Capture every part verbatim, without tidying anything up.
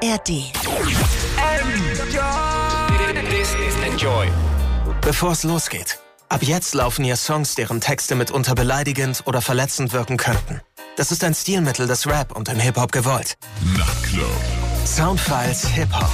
R D. This is Enjoy. Bevor es losgeht, ab jetzt laufen hier Songs, deren Texte mitunter beleidigend oder verletzend wirken könnten. Das ist ein Stilmittel des Rap und im Hip-Hop gewollt. Nachtclub. Soundfiles Hip-Hop.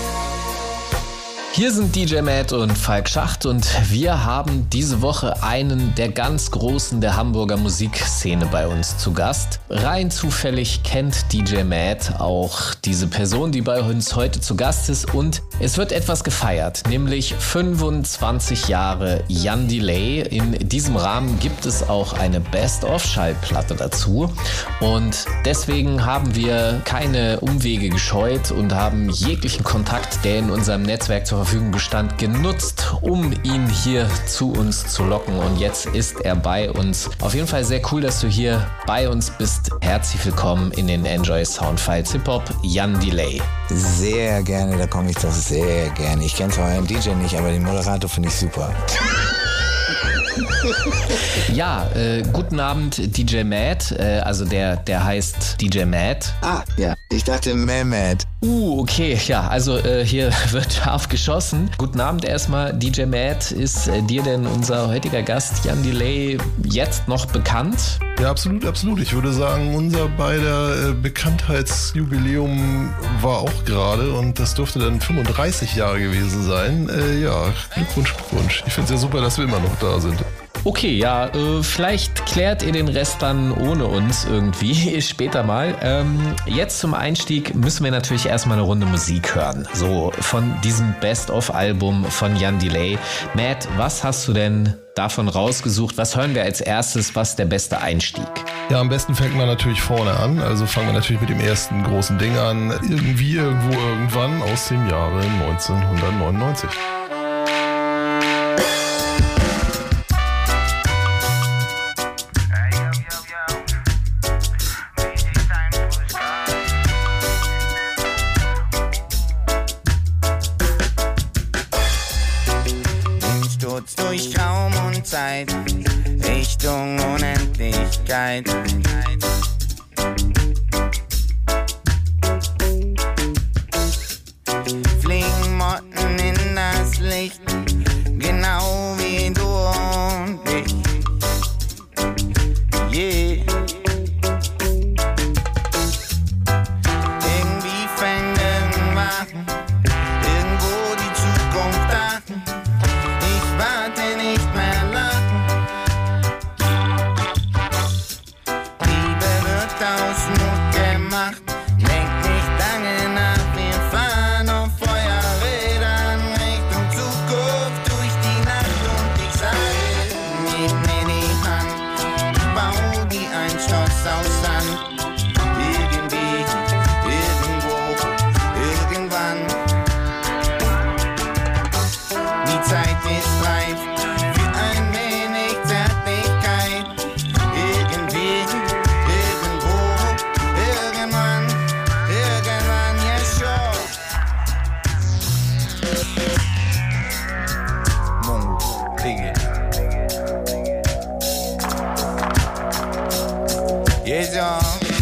Hier sind D J Matt und Falk Schacht und wir haben diese Woche einen der ganz Großen der Hamburger Musikszene bei uns zu Gast. Rein zufällig kennt D J Matt auch diese Person, die bei uns heute zu Gast ist, und es wird etwas gefeiert, nämlich fünfundzwanzig Jahre Jan Delay. In diesem Rahmen gibt es auch eine Best-of-Schallplatte dazu und deswegen haben wir keine Umwege gescheut und haben jeglichen Kontakt, der in unserem Netzwerk zur Verfügung bestand, genutzt, um ihn hier zu uns zu locken, und jetzt ist er bei uns. Auf jeden Fall sehr cool, dass du hier bei uns bist. Herzlich willkommen in den Enjoy Soundfiles Hip-Hop, Jan Delay. Sehr gerne, da komme ich doch sehr gerne. Ich kenne zwar den D J nicht, aber den Moderator finde ich super. Ja, äh, guten Abend D J Matt, äh, also der, der heißt D J Matt. Ah, ja, ich dachte Mehmet. Uh, okay, ja, also äh, hier wird scharf geschossen. Guten Abend erstmal, D J Matt. Ist äh, dir denn unser heutiger Gast Jan Delay jetzt noch bekannt? Ja, absolut, absolut. Ich würde sagen, unser beider äh, Bekanntheitsjubiläum war auch gerade und das dürfte dann fünfunddreißig Jahre gewesen sein. Äh, ja, Glückwunsch, Glückwunsch. Ich finde es ja super, dass wir immer noch da sind. Okay, ja, äh, vielleicht klärt ihr den Rest dann ohne uns irgendwie später mal. Ähm, jetzt zum Einstieg müssen wir natürlich erstmal eine Runde Musik hören. So von diesem Best-of-Album von Jan Delay. Matt, was hast du denn davon rausgesucht? Was hören wir als erstes? Was ist der beste Einstieg? Ja, am besten fängt man natürlich vorne an. Also fangen wir natürlich mit dem ersten großen Ding an. Irgendwie, irgendwo, irgendwann aus dem Jahre neunzehnhundertneunundneunzig. Durch Raum und Zeit, Richtung Unendlichkeit. Fliegen Motten in das Licht, genau wie du und ich. Yeah. Irgendwie fängt irgendwann irgendwo die Zukunft an. Ich warte nicht mehr lang. Liebe wird aus Mut gemacht. Denk nicht lange nach, wir fahren auf Feuerrädern Richtung Zukunft durch die Nacht. Und ich sage, gib mir die Hand, ich bau wie ein Schloss aus Sand. Irgendwie, irgendwo, irgendwann. Die Zeit ist reif für ein wenig Zärtlichkeit. Irgendwie, irgendwo, irgendwann, irgendwann, ja sure. Mongo, Digga. Yeah, ja.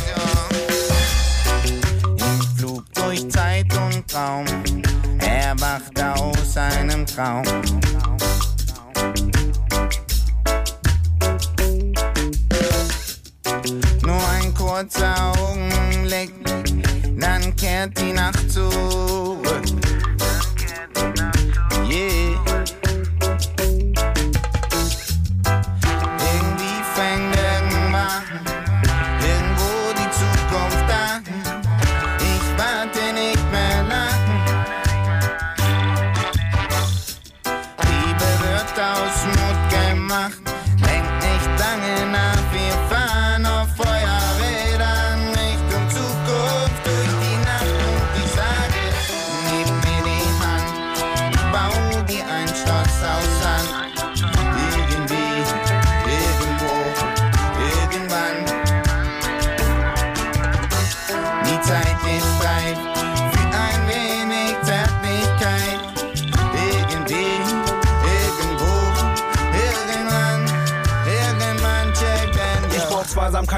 Im Flug durch Zeit und Traum. Er wacht aus einem Traum. Nur ein kurzer Augenblick, dann kehrt die Nacht zurück. Yeah. Irgendwie fängt irgendwann irgendwo die Zukunft an. Ich warte nicht mehr lang. Liebe wird aus Mut gemacht. Denk nicht lange nach, wir fahren auf Feuerrädern Richtung Zukunft durch die Nacht. Und ich sage, gib mir die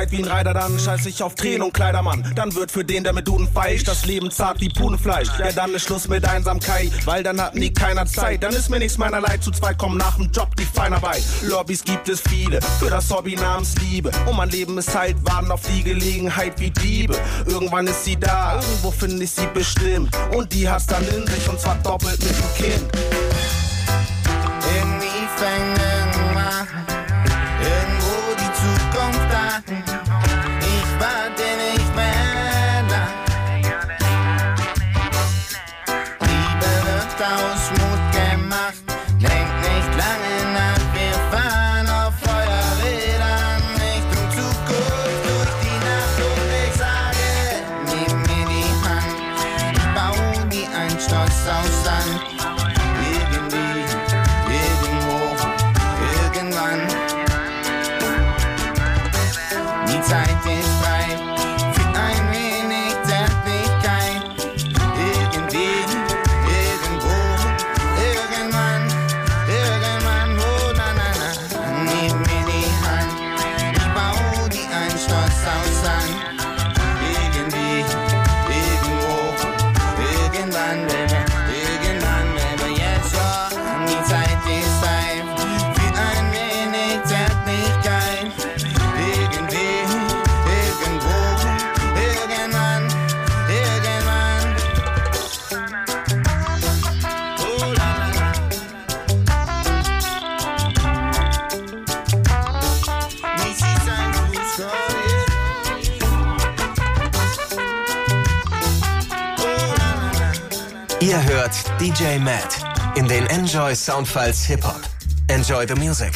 Zeit wie ein Reiter, dann scheiß ich auf Tränen und Kleidermann. Dann wird für den, der mit Duden feilscht, das Leben zart wie Pudenfleisch. Ja, dann ist Schluss mit Einsamkeit, weil dann hat nie keiner Zeit. Dann ist mir nichts meiner Leid, zu zweit kommen nach dem Job die Feinarbeit. Lobbys gibt es viele, für das Hobby namens Liebe. Und mein Leben ist halt warten auf die Gelegenheit wie Diebe. Irgendwann ist sie da, irgendwo finde ich sie bestimmt. Und die hat's dann in sich, und zwar doppelt mit dem Kind. Irgendwie fängt irgendwann irgendwo die Zukunft an. Ich warte nicht mehr lang. Liebe wird aus Mut gemacht, denkt nicht lange nach. Wir fahren auf Feuerrädern Richtung Zukunft durch die Nacht. Und ich sage, nimm mir die Hand, ich baue wie ein Schloss aus Sand. Die Zeit ist reif für ein wenig Zärtlichkeit. Irgendwie, irgendwo, irgendwann, irgendwann, wo, na, na, na. Nimm mir die Hand, ich baue wie ein Schloss aus Sand. Irgendwie, irgendwo, irgendwann, baby, irgendwann, baby, jetzt, ja. Die Zeit ist reif für ein wenig Zärtlichkeit. Irgendwie, irgendwo, irgendwann, irgendwann. Oh la la la. Nichts ist ein Fußball. Oh la la la. Ihr hört D J Matt in den Enjoy Soundfiles Hip-Hop. Enjoy the music.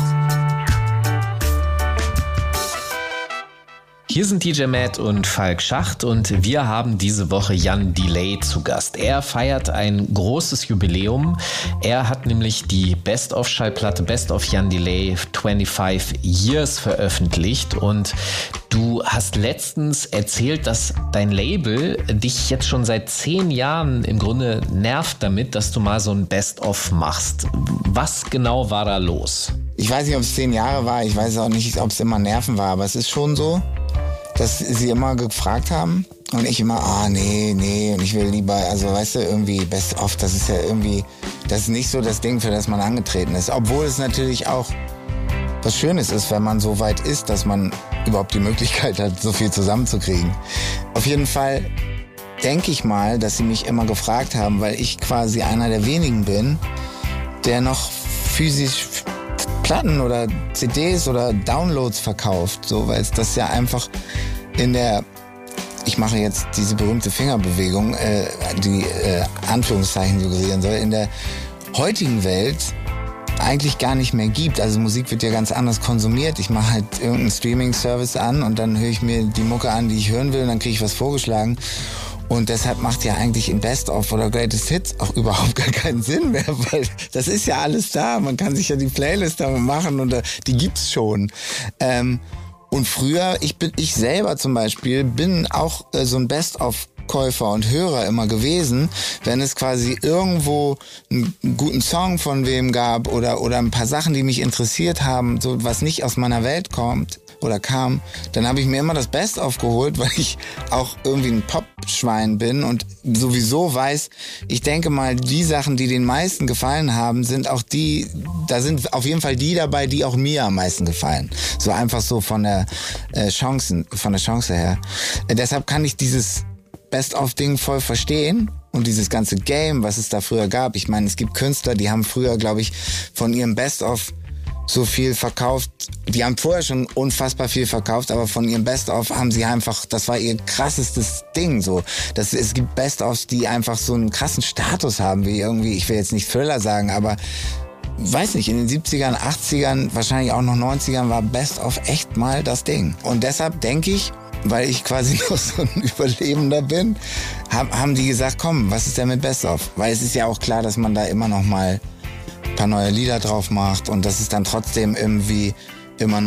Hier sind D J Matt und Falk Schacht und wir haben diese Woche Jan Delay zu Gast. Er feiert ein großes Jubiläum. Er hat nämlich die Best-of-Schallplatte Best of Jan Delay fünfundzwanzig Years veröffentlicht und du hast letztens erzählt, dass dein Label dich jetzt schon seit zehn Jahren im Grunde nervt damit, dass du mal so ein Best-of machst. Was genau war da los? Ich weiß nicht, ob es zehn Jahre war, ich weiß auch nicht, ob es immer Nerven war, aber es ist schon so, dass sie immer gefragt haben und ich immer, ah nee, nee, und ich will lieber, also weißt du, irgendwie Best of, das ist ja irgendwie, das ist nicht so das Ding, für das man angetreten ist. Obwohl es natürlich auch was Schönes ist, wenn man so weit ist, dass man überhaupt die Möglichkeit hat, so viel zusammenzukriegen. Auf jeden Fall denke ich mal, dass sie mich immer gefragt haben, weil ich quasi einer der wenigen bin, der noch physisch Platten oder C Ds oder Downloads verkauft, so, weil es das ja einfach in der, ich mache jetzt diese berühmte Fingerbewegung, äh, die äh, Anführungszeichen suggerieren soll, in der heutigen Welt eigentlich gar nicht mehr gibt. Also Musik wird ja ganz anders konsumiert. Ich mache halt irgendeinen Streaming-Service an und dann höre ich mir die Mucke an, die ich hören will, und dann kriege ich was vorgeschlagen. Und deshalb macht ja eigentlich in Best-of oder Greatest Hits auch überhaupt gar keinen Sinn mehr, weil das ist ja alles da. Man kann sich ja die Playlist damit machen und die gibt's schon. Ähm, und früher, ich bin, ich selber zum Beispiel, bin auch äh, so ein Best-of Käufer und Hörer immer gewesen, wenn es quasi irgendwo einen guten Song von wem gab oder, oder ein paar Sachen, die mich interessiert haben, so was nicht aus meiner Welt kommt oder kam, dann habe ich mir immer das Best aufgeholt, weil ich auch irgendwie ein Pop-Schwein bin und sowieso weiß, ich denke mal, die Sachen, die den meisten gefallen haben, sind auch die, da sind auf jeden Fall die dabei, die auch mir am meisten gefallen. So einfach so von der äh, Chancen, von der Chance her. Äh, deshalb kann ich dieses Best-of-Ding voll verstehen und dieses ganze Game, was es da früher gab. Ich meine, es gibt Künstler, die haben früher, glaube ich, von ihrem Best-of so viel verkauft. Die haben vorher schon unfassbar viel verkauft, aber von ihrem Best-of haben sie einfach, das war ihr krassestes Ding, so. Das, es gibt Best-ofs, die einfach so einen krassen Status haben, wie irgendwie, ich will jetzt nicht Thriller sagen, aber weiß nicht, in den siebzigern, achtzigern, wahrscheinlich auch noch neunzigern war Best-of echt mal das Ding. Und deshalb denke ich, weil ich quasi noch so ein Überlebender bin, hab, haben die gesagt, komm, was ist denn mit Best-of? Weil es ist ja auch klar, dass man da immer noch mal ein paar neue Lieder drauf macht und dass es dann trotzdem irgendwie immer noch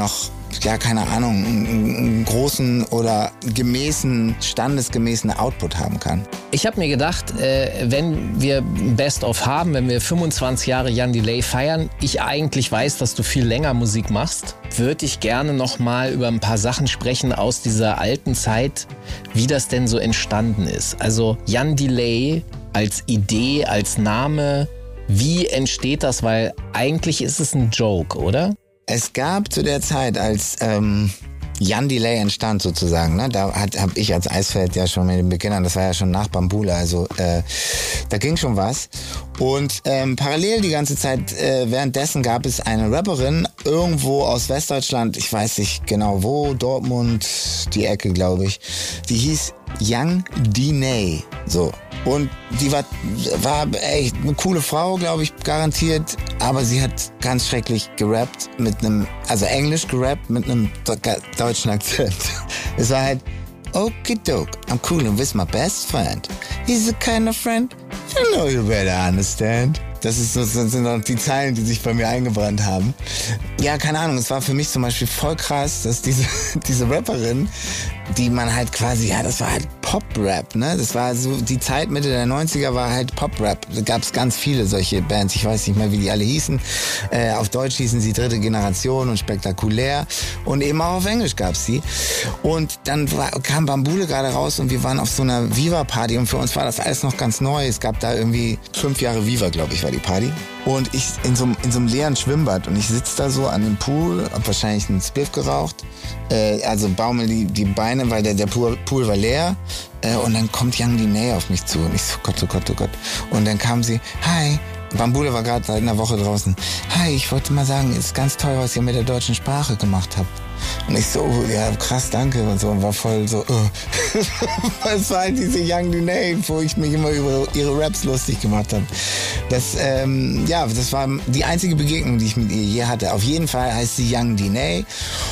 ja, keine Ahnung, einen, einen großen oder gemäßen, standesgemäßen Output haben kann. Ich habe mir gedacht, äh, wenn wir Best-of haben, wenn wir fünfundzwanzig Jahre Jan Delay feiern, ich eigentlich weiß, dass du viel länger Musik machst, würde ich gerne noch mal über ein paar Sachen sprechen aus dieser alten Zeit, wie das denn so entstanden ist. Also Jan Delay als Idee, als Name, wie entsteht das? Weil eigentlich ist es ein Joke, oder? Es gab zu der Zeit, als ähm, Jan Delay entstand sozusagen, ne, da habe ich als Eisfeld ja schon mit den Beginnern, das war ja schon nach Bambula, also äh, da ging schon was. Und ähm, parallel die ganze Zeit, äh, währenddessen gab es eine Rapperin irgendwo aus Westdeutschland, ich weiß nicht genau wo, Dortmund, die Ecke, glaube ich, die hieß Young Diney, so. Und die war, war echt eine coole Frau, glaube ich, garantiert. Aber sie hat ganz schrecklich gerappt mit einem, also Englisch gerappt mit einem deutschen Akzent. Es war halt, okidoke, I'm coolin' with my best friend. He's the kind of friend you know you better understand. Das, ist, das sind noch die Zeilen, die sich bei mir eingebrannt haben. Ja, keine Ahnung, es war für mich zum Beispiel voll krass, dass diese, diese Rapperin, die man halt quasi, ja, das war halt Pop-Rap, ne? Das war so, die Zeit Mitte der neunziger war halt Pop-Rap. Da gab es ganz viele solche Bands, ich weiß nicht mehr, wie die alle hießen. Äh, auf Deutsch hießen sie Dritte Generation und Spektakulär. Und eben auch auf Englisch gab's sie. Und dann war, kam Bambule gerade raus und wir waren auf so einer Viva-Party und für uns war das alles noch ganz neu. Es gab da irgendwie fünf Jahre Viva, glaube ich, war die Party. Und ich in so, in so einem leeren Schwimmbad und ich sitze da so an dem Pool, hab wahrscheinlich einen Spliff geraucht, äh, also baumel die, die Beine, weil der, der Pool, Pool war leer, äh, und dann kommt Jan Delay auf mich zu und ich so, Gott, oh Gott, oh Gott. Und dann kam sie, hi, Bambule war gerade seit einer Woche draußen, hi, ich wollte mal sagen, ist ganz toll, was ihr mit der deutschen Sprache gemacht habt. Und ich so, ja, krass, danke und so, und war voll so, uh. Es war halt diese Jan Delay, wo ich mich immer über ihre Raps lustig gemacht habe. Das, ähm, ja, das war die einzige Begegnung, die ich mit ihr je hatte. Auf jeden Fall heißt sie Jan Delay.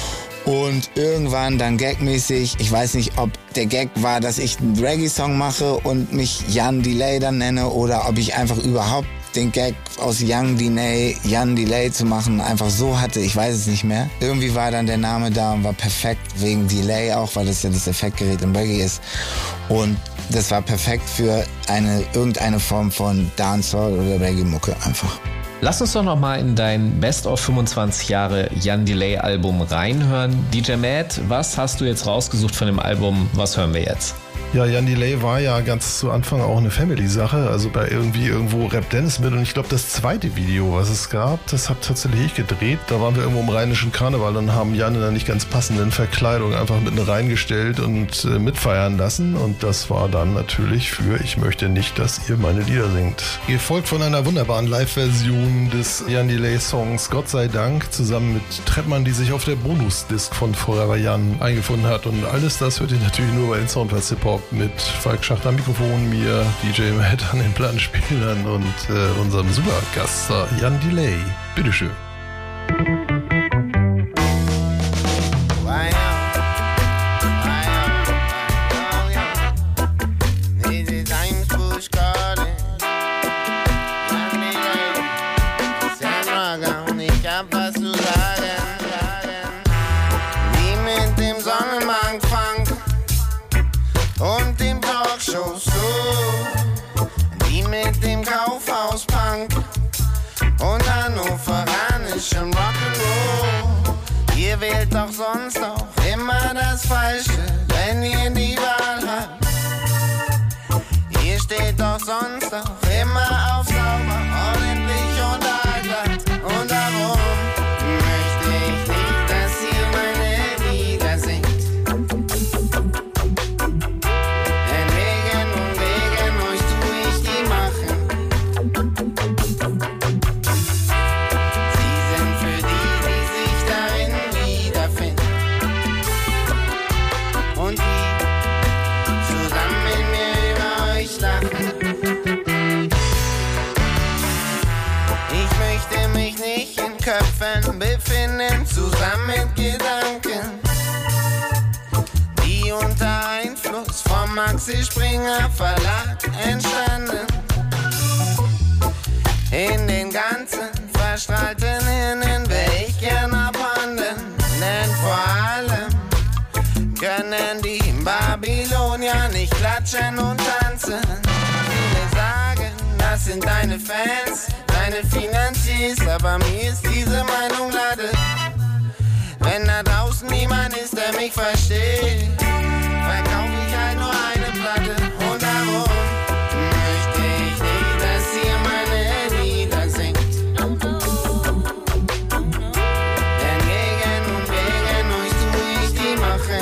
Und irgendwann dann gagmäßig, ich weiß nicht, ob der Gag war, dass ich einen Reggae-Song mache und mich Jan Delay dann nenne oder ob ich einfach überhaupt den Gag aus Young Diney, Jan Delay zu machen, einfach so hatte, ich weiß es nicht mehr. Irgendwie war dann der Name da und war perfekt wegen Delay auch, weil das ja das Effektgerät im Reggae ist. Und das war perfekt für eine irgendeine Form von Dancehall oder Reggae-Mucke einfach. Lass uns doch noch mal in dein Best-of fünfundzwanzig Jahre Jan Delay Album reinhören. D J Matt, was hast du jetzt rausgesucht von dem Album? Was hören wir jetzt? Ja, Jan Delay war ja ganz zu Anfang auch eine Family-Sache, also bei irgendwie irgendwo Rap Dennis mit, und ich glaube, das zweite Video, was es gab, das hat tatsächlich ich gedreht. Da waren wir irgendwo im rheinischen Karneval und haben Jan in einer nicht ganz passenden Verkleidung einfach mitten reingestellt und äh, mitfeiern lassen, und das war dann natürlich für Ich möchte nicht, dass ihr meine Lieder singt. Gefolgt von einer wunderbaren Live-Version des Jan Delay-Songs Gott sei Dank, zusammen mit Trettmann, die sich auf der Bonus-Disc von Forever Jan eingefunden hat, und alles das hört ihr natürlich nur bei den Soundpads Hip-Hop mit Falk Schacht am Mikrofon, mir, D J Matt an den Plattenspielern und äh, unserem Supergast Jan Delay. Bitteschön. Hannoveranischen Rock'n'Roll. Ihr wählt doch sonst auch immer das Falsche, wenn ihr die Wahl habt. Ihr steht doch sonst auch immer auf sauber, ordentlich und allglatt. Und darum möchte ich nicht, dass ihr meine Lieder singt. Denn wegen und wegen euch tu ich die machen. Köpfen befinden, zusammen mit Gedanken, die unter Einfluss vom Maxi Springer Verlag entstanden. In den ganzen verstrahlten Hirnen wär ich gern abhanden, denn vor wie in Babylonien, ich klatschen und tanzen. Viele sagen, das sind deine Fans, deine Finanziers, aber mir ist diese Meinung lade. Wenn da draußen niemand ist, der mich versteht, verkauf ich halt nur eine Platte. Und darum möchte ich nicht, dass ihr meine Lieder singt. Denn gegen und gegen euch tu ich die Mache.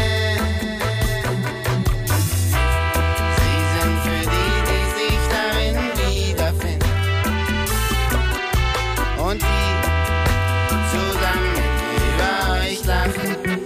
Sie sind für die, die sich darin wiederfinden. Und die zusammen mit mir über euch lachen.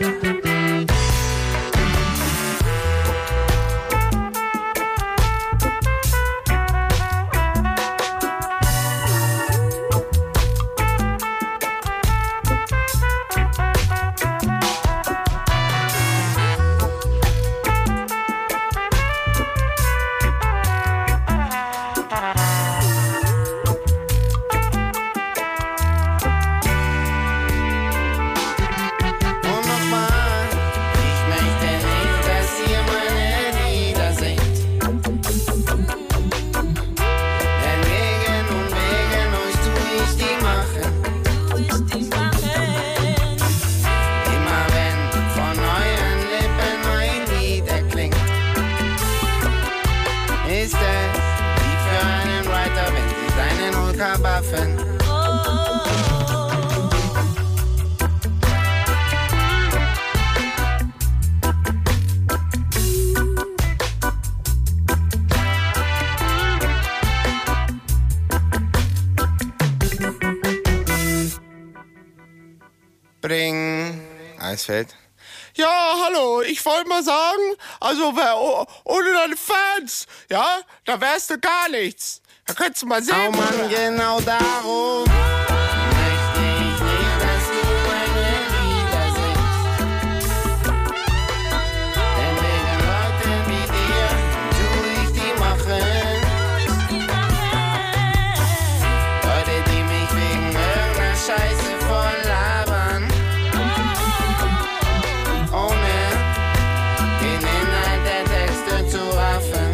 Und nochmal, ich möchte nicht, dass ihr meine Lieder singt. Denn wegen und wegen euch tu ich die Mache. Immer wenn von euren Lippen mein Lied erklingt, ist es wie für einen Writer, wenn sie seinen Hulka buffen. Bring Eisfeld. Ja, hallo, ich wollte mal sagen, also wer, oh, ohne deine Fans, ja, da wärst du gar nichts. Da könntest du mal sehen. Oh Mann, genau darum möchte ich nicht, dass du meine Lieder singst. Denn wegen Leuten wie dir tu ich die machen. Leute, die mich wegen irgendeiner Scheiße voll labern, ohne den Inhalt der Texte zu raffen.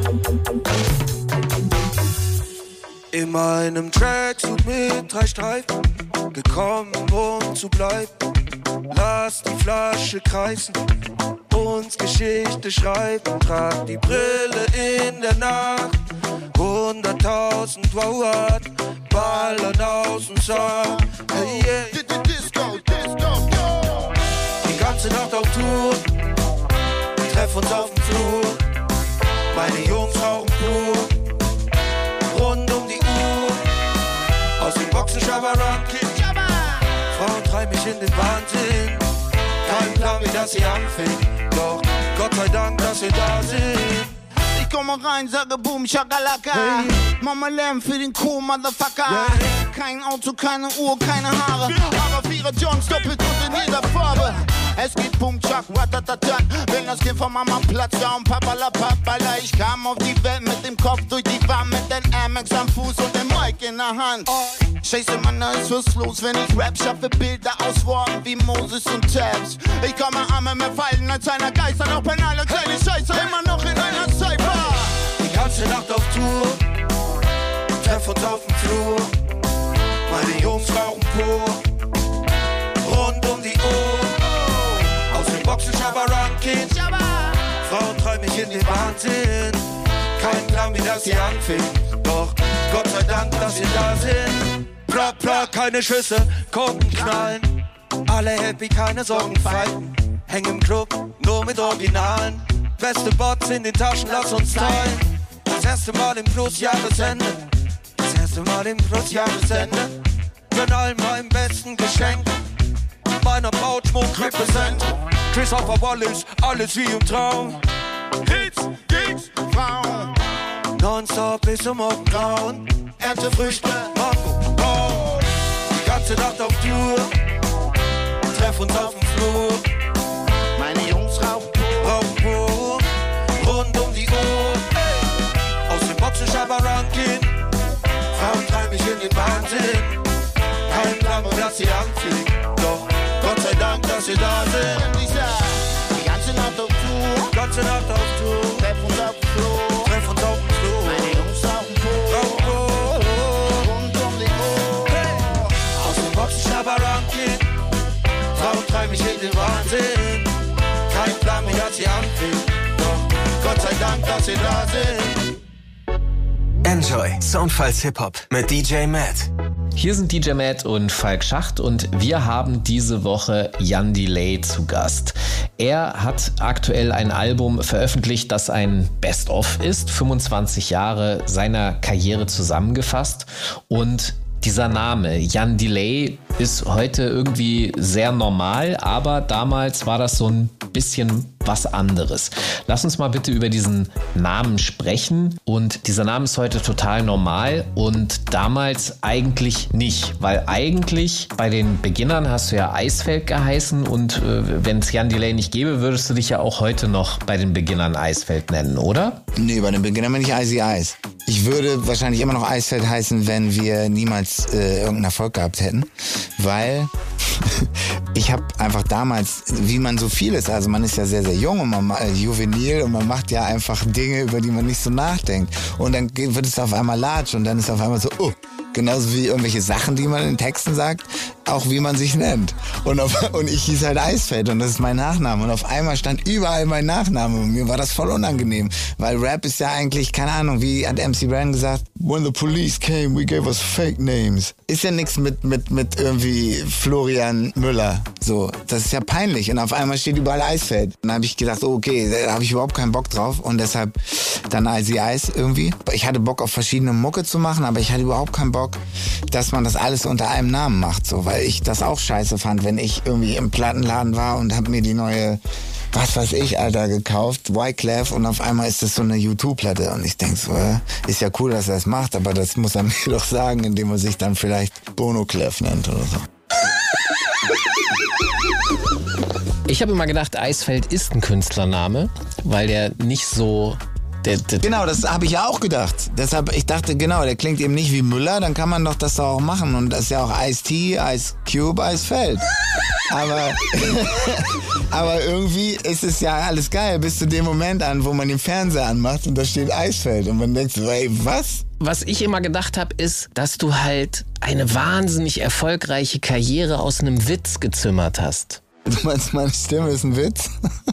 In meinem Tracksuit mit drei Streifen, gekommen um zu bleiben. Lass die Flasche kreisen, uns Geschichte schreiben. Trag die Brille in der Nacht, hunderttausend Watt, ballern aus dem Saal. Hey, yeah. Disco, Disco, go! Die ganze Nacht auf Tour, treff uns auf dem Flur. Meine Jungs rauchen pur, rund um die Uhr. Aus den Boxen Schabaranki, Frauen treiben mich in den Wahnsinn. Kein Plan, wie das hier anfängt, doch Gott sei Dank, dass wir da sind. Ich komme rein, sage Boom, Shakalaka. Hey. Mama Lärm für den cool Motherfucker. Yeah. Kein Auto, keine Uhr, keine Haare. Aber Vierer Johns doppelt und in jeder Farbe. Es geht Boom, Chuck, Ratatatat. Wenn das Kind von Mama platzt, da und Papala, Papala. Ich kam auf die Welt mit dem Kopf durch die Wand, mit den Amex am Fuß und dem Mic in der Hand. Scheiße, Mann, da ist was los, wenn ich Rap schaffe, Bilder aus Worten wie Moses und Tabs. Ich komme Arme mehr fallen als einer Geister, auch penale kleine Scheiße, immer noch in einer Cypher. Die ganze Nacht auf Tour, treff uns auf dem Flur. Meine Jungs rauchen pur, rund um die Uhr. Aus den Boxen Schabarankin, Frauen treiben mich in den Wahnsinn. Kein Plan, wie das hier anfängt, doch Gott sei Dank, dass wir da sind. Pla, pla, keine Schüsse, Korken knallen. Alle happy, keine Sorgen fighten. Häng im Club, nur mit Originalen. Beste Bots in den Taschen, lass uns teilen. Das erste Mal im Plus-Jahresende. Das erste Mal im Plus-Jahresende. Gönn allen meinem besten Geschenk. Meiner Braut Schmuck represent. Chris auf der Wallace, alles wie im Traum. Hits, Gigs, Frauen. Nonstop bis zum Morgengrauen. Ernte Früchte, Mango, Baum. Die ganze Nacht auf Tour. Treff uns auf dem Flur. Meine Jungs rauchen pur, rauchen pur, rund um die Uhr. Hey. Aus dem Boxen Schabarankin, Frauen treiben mich in den Wahnsinn. Kein Plan, wo das hier anfängt, doch Gott sei Dank, dass wir da sind. die ganze Nacht auf Tour. ganze Nacht auf Tour. Treff uns auf dem Flur. Treff uns auf dem Flur. Meine Jungs auf dem Po. Rund um die Uhr. Hey. Aus den Boxen Schnapper-Ranking. Frauen treiben mich in den Wahnsinn. Kein Plan, wie das hier anfängt. Doch Gott sei Dank, dass sie da sind. Enjoy Soundfiles Hip-Hop mit D J Matt. Hier sind D J Matt und Falk Schacht und wir haben diese Woche Jan Delay zu Gast. Er hat aktuell ein Album veröffentlicht, das ein Best-of ist, fünfundzwanzig Jahre seiner Karriere zusammengefasst, und dieser Name Jan Delay ist heute irgendwie sehr normal, aber damals war das so ein bisschen was anderes. Lass uns mal bitte über diesen Namen sprechen. Und dieser Name ist heute total normal und damals eigentlich nicht, weil eigentlich bei den Beginnern hast du ja Eisfeld geheißen und äh, wenn es Jan Delay nicht gäbe, würdest du dich ja auch heute noch bei den Beginnern Eisfeld nennen, oder? Nee, bei den Beginnern bin ich Icy Ice. Ich würde wahrscheinlich immer noch Eisfeld heißen, wenn wir niemals äh, irgendeinen Erfolg gehabt hätten, weil ich habe einfach damals, wie man so viel ist, also man ist ja sehr, sehr jung und man äh, juvenil und man macht ja einfach Dinge, über die man nicht so nachdenkt. Und dann wird es auf einmal latsch und dann ist auf einmal so, oh, genauso wie irgendwelche Sachen, die man in den Texten sagt, auch wie man sich nennt. Und, auf, und ich hieß halt Eisfeld und das ist mein Nachname. Und auf einmal stand überall mein Nachname und mir war das voll unangenehm, weil Rap ist ja eigentlich, keine Ahnung, wie hat M C Ren gesagt, when the police came, we gave us fake names. Ist ja nichts mit, mit, mit irgendwie Florian Müller. So, das ist ja peinlich. Und auf einmal steht überall Eisfeld. Und dann habe ich gedacht, oh, okay, da habe ich überhaupt keinen Bock drauf. Und deshalb dann Icy Ice irgendwie. Ich hatte Bock auf verschiedene Mucke zu machen, aber ich hatte überhaupt keinen Bock, dass man das alles unter einem Namen macht. So, weil ich das auch scheiße fand, wenn ich irgendwie im Plattenladen war und habe mir die neue, was weiß ich, Alter, gekauft, Wyclef, und auf einmal ist das so eine YouTube-Platte. Und ich denk so, äh, ist ja cool, dass er das macht, aber das muss er mir doch sagen, indem er sich dann vielleicht Bono Clef nennt oder so. Ich habe immer gedacht, Eisfeld ist ein Künstlername, weil der nicht so... Der, der genau, das habe ich ja auch gedacht. Deshalb, ich dachte, genau, der klingt eben nicht wie Müller, dann kann man doch das auch machen. Und das ist ja auch Ice-T, Ice Cube, Eisfeld. Aber, aber irgendwie ist es ja alles geil, bis zu dem Moment an, wo man den Fernseher anmacht und da steht Eisfeld. Und man denkt so, ey, was? Was ich immer gedacht habe, ist, dass du halt eine wahnsinnig erfolgreiche Karriere aus einem Witz gezimmert hast. Du meinst, meine Stimme ist ein Witz?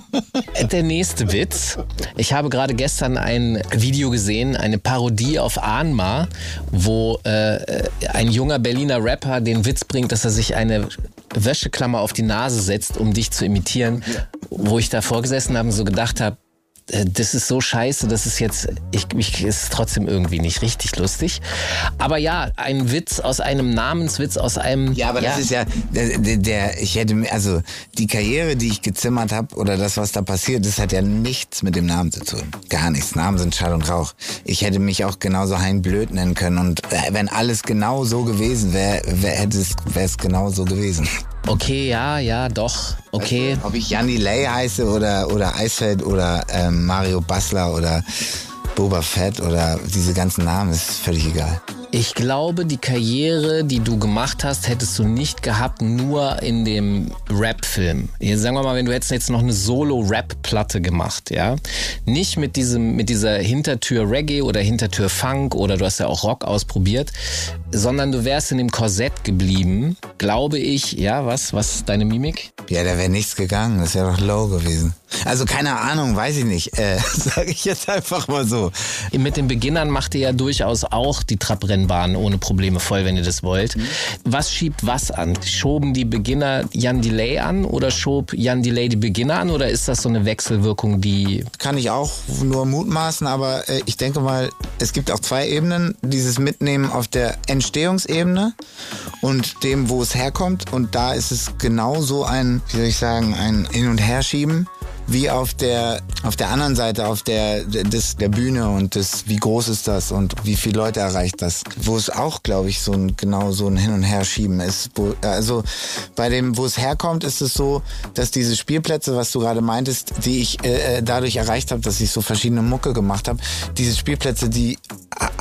Der nächste Witz. Ich habe gerade gestern ein Video gesehen, eine Parodie auf Ahnma, wo äh, ein junger Berliner Rapper den Witz bringt, dass er sich eine Wäscheklammer auf die Nase setzt, um dich zu imitieren. Wo ich davor gesessen habe und so gedacht habe, das ist so scheiße, das ist jetzt, ich, ich ist trotzdem irgendwie nicht richtig lustig. Aber ja, ein Witz aus einem Namenswitz, aus einem... Ja, aber ja. Das ist ja, der, der, der, ich hätte, also die Karriere, die ich gezimmert habe oder das, was da passiert, das hat ja nichts mit dem Namen zu tun. Gar nichts. Namen sind Schall und Rauch. Ich hätte mich auch genauso Hein Blöd nennen können und wenn alles genau so gewesen wäre, wär, hätte es, wäre es genau so gewesen. Okay, ja, ja, doch, okay. Weißt du, ob ich Jan Delay heiße oder, oder Eisfeld oder ähm, Mario Basler oder Boba Fett oder diese ganzen Namen, ist völlig egal. Ich glaube, die Karriere, die du gemacht hast, hättest du nicht gehabt, nur in dem Rap-Film. Sagen wir mal, wenn du hättest jetzt noch eine Solo-Rap-Platte gemacht, ja, nicht mit diesem, mit dieser Hintertür-Reggae oder Hintertür-Funk oder du hast ja auch Rock ausprobiert, sondern du wärst in dem Korsett geblieben, glaube ich. Ja, was, was ist deine Mimik? Ja, da wäre nichts gegangen, das wäre doch low gewesen. Also keine Ahnung, weiß ich nicht, äh, sage ich jetzt einfach mal so. Mit den Beginnern macht ihr ja durchaus auch die Trabrennbahn ohne Probleme voll, wenn ihr das wollt. Mhm. Was schiebt was an? Schoben die Beginner Jan Delay an oder schob Jan Delay die Beginner an oder ist das so eine Wechselwirkung, die... Kann ich auch nur mutmaßen, aber äh, ich denke mal, es gibt auch zwei Ebenen. Dieses Mitnehmen auf der Entstehungsebene und dem, wo es herkommt. Und da ist es genauso ein, wie soll ich sagen, ein Hin- und Herschieben, wie auf der auf der anderen Seite, auf der des, der Bühne und des, wie groß ist das und wie viele Leute erreicht das, wo es auch, glaube ich, so ein genau so ein Hin- und Herschieben ist. Wo, also bei dem, wo es herkommt, ist es so, dass diese Spielplätze, was du gerade meintest, die ich äh, dadurch erreicht habe, dass ich so verschiedene Mucke gemacht habe, diese Spielplätze, die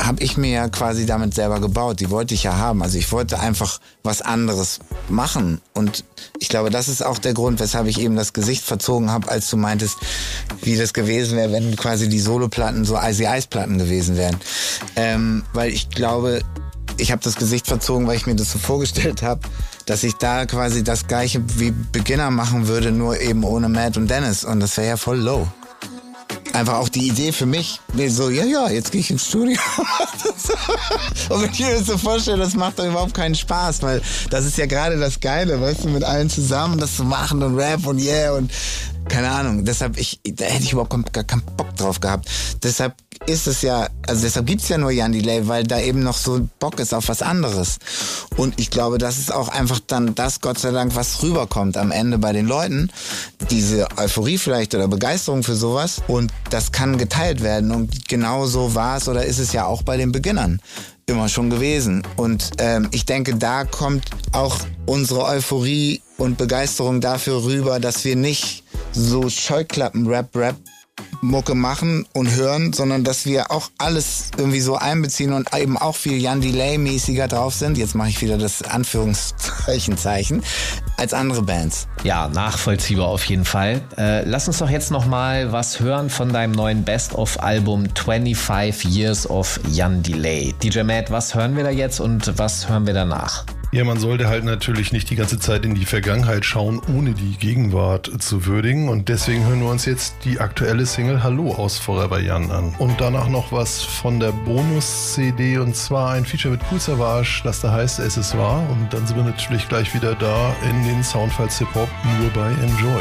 habe ich mir ja quasi damit selber gebaut. Die wollte ich ja haben. Also ich wollte einfach was anderes machen. Und ich glaube, das ist auch der Grund, weshalb ich eben das Gesicht verzogen habe, als du meintest, wie das gewesen wäre, wenn quasi die Soloplatten so Icy Ice Platten gewesen wären. Ähm, weil ich glaube, ich habe das Gesicht verzogen, weil ich mir das so vorgestellt habe, dass ich da quasi das Gleiche wie Beginner machen würde, nur eben ohne Matt und Dennis. Und das wäre ja voll low. Einfach auch die Idee für mich, so, ja, ja, jetzt gehe ich ins Studio. Und wenn ich mir das so vorstelle, das macht doch überhaupt keinen Spaß, weil das ist ja gerade das Geile, weißt du, mit allen zusammen das zu machen und Rap und yeah und keine Ahnung. Deshalb, ich, da hätte ich überhaupt gar keinen Bock drauf gehabt. Deshalb ist es ja, also deshalb gibt's ja nur Jan Delay, weil da eben noch so Bock ist auf was anderes. Und ich glaube, das ist auch einfach dann das, Gott sei Dank, was rüberkommt am Ende bei den Leuten. Diese Euphorie vielleicht oder Begeisterung für sowas. Und das kann geteilt werden. Und genau so war es oder ist es ja auch bei den Beginnern immer schon gewesen. Und ähm, ich denke, da kommt auch unsere Euphorie und Begeisterung dafür rüber, dass wir nicht so Scheuklappen-Rap-Rap Mucke machen und hören, sondern dass wir auch alles irgendwie so einbeziehen und eben auch viel Jan Delay-mäßiger drauf sind. Jetzt mache ich wieder das Anführungszeichen-Zeichen als andere Bands. Ja, nachvollziehbar auf jeden Fall. Äh, lass uns doch jetzt noch mal was hören von deinem neuen Best-of-Album twenty-five Years of Jan Delay. D J Matt, was hören wir da jetzt und was hören wir danach? Ja, man sollte halt natürlich nicht die ganze Zeit in die Vergangenheit schauen, ohne die Gegenwart zu würdigen. Und deswegen hören wir uns jetzt die aktuelle Single Hallo aus Forever Jan an. Und danach noch was von der Bonus-C D, und zwar ein Feature mit Kool Savas, das da heißt Es ist wahr. Und dann sind wir natürlich gleich wieder da in den Soundfiles Hip-Hop, nur bei Enjoy.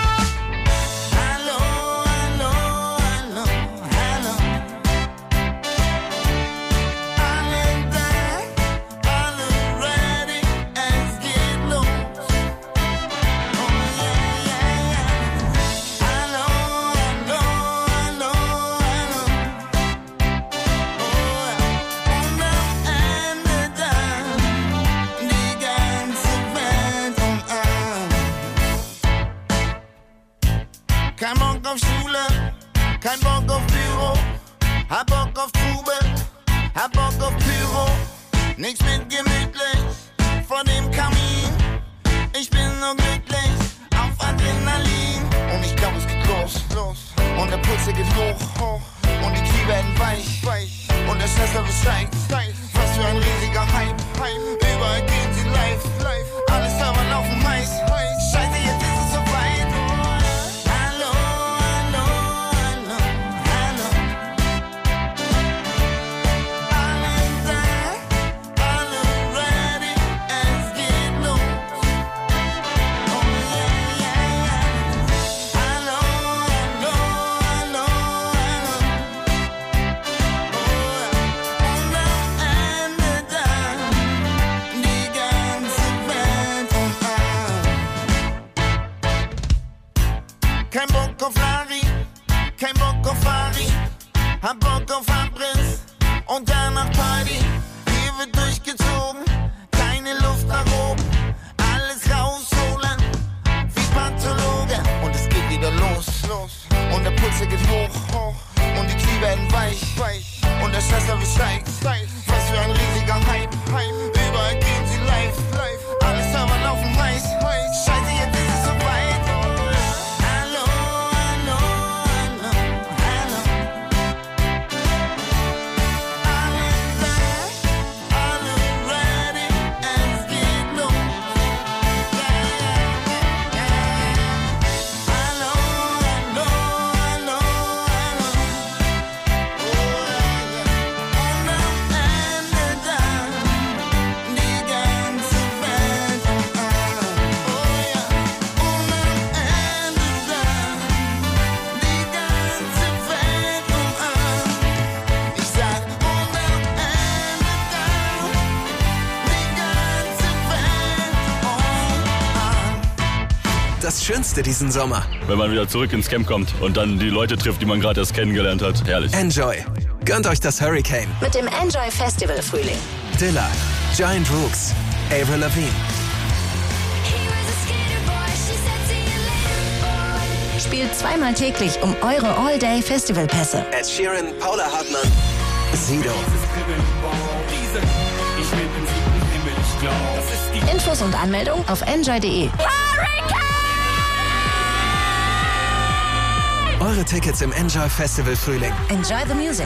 Kein Bock auf Schule, kein Bock auf Büro, hab Bock auf Trubel, hab Bock auf Pyro, nix mit gemütlich vor dem Kamin. Ich bin nur glücklich auf Adrenalin und ich glaub es geht los, los. Und der Puls der geht hoch, hoch und die Knie werden weich, weich und der Stresslevel steigt, steigt. Was für ein riesiger Hype, Hype. Überall gehen sie live, live. Alles aber laufen heiß, heiß. Scheiße, jetzt ist es soweit. Kein Bock auf Lari, kein Bock auf Fari, hab Bock auf Abriss und danach Party. Hier wird durchgezogen, keine Luft nach oben, alles rausholen, wie Pathologe. Und es geht wieder los, los. Und der Puls der geht hoch, hoch und die Knie werden weich, weich und der Stresslevel steigt, steigt. Was für ein riesiger Hype, Hype. Überall gehen sie live, live. Alles aber laufen heiß, heiß. Scheiße, jetzt ist es soweit. Das Schönste diesen Sommer. Wenn man wieder zurück ins Camp kommt und dann die Leute trifft, die man gerade erst kennengelernt hat. Herrlich. Enjoy. Gönnt euch das Hurricane. Mit dem Enjoy Festival Frühling. Dilla, Giant Rooks, Avril Lavigne. Spielt zweimal täglich um eure All-Day-Festivalpässe. Ed Sheeran, Paula Hartmann, Sido. Riese, ich bin im siebten Himmel, ich glaub, das ist die... Infos und Anmeldung auf enjoy punkt de. Eure Tickets im Enjoy Festival Frühling. Enjoy the music.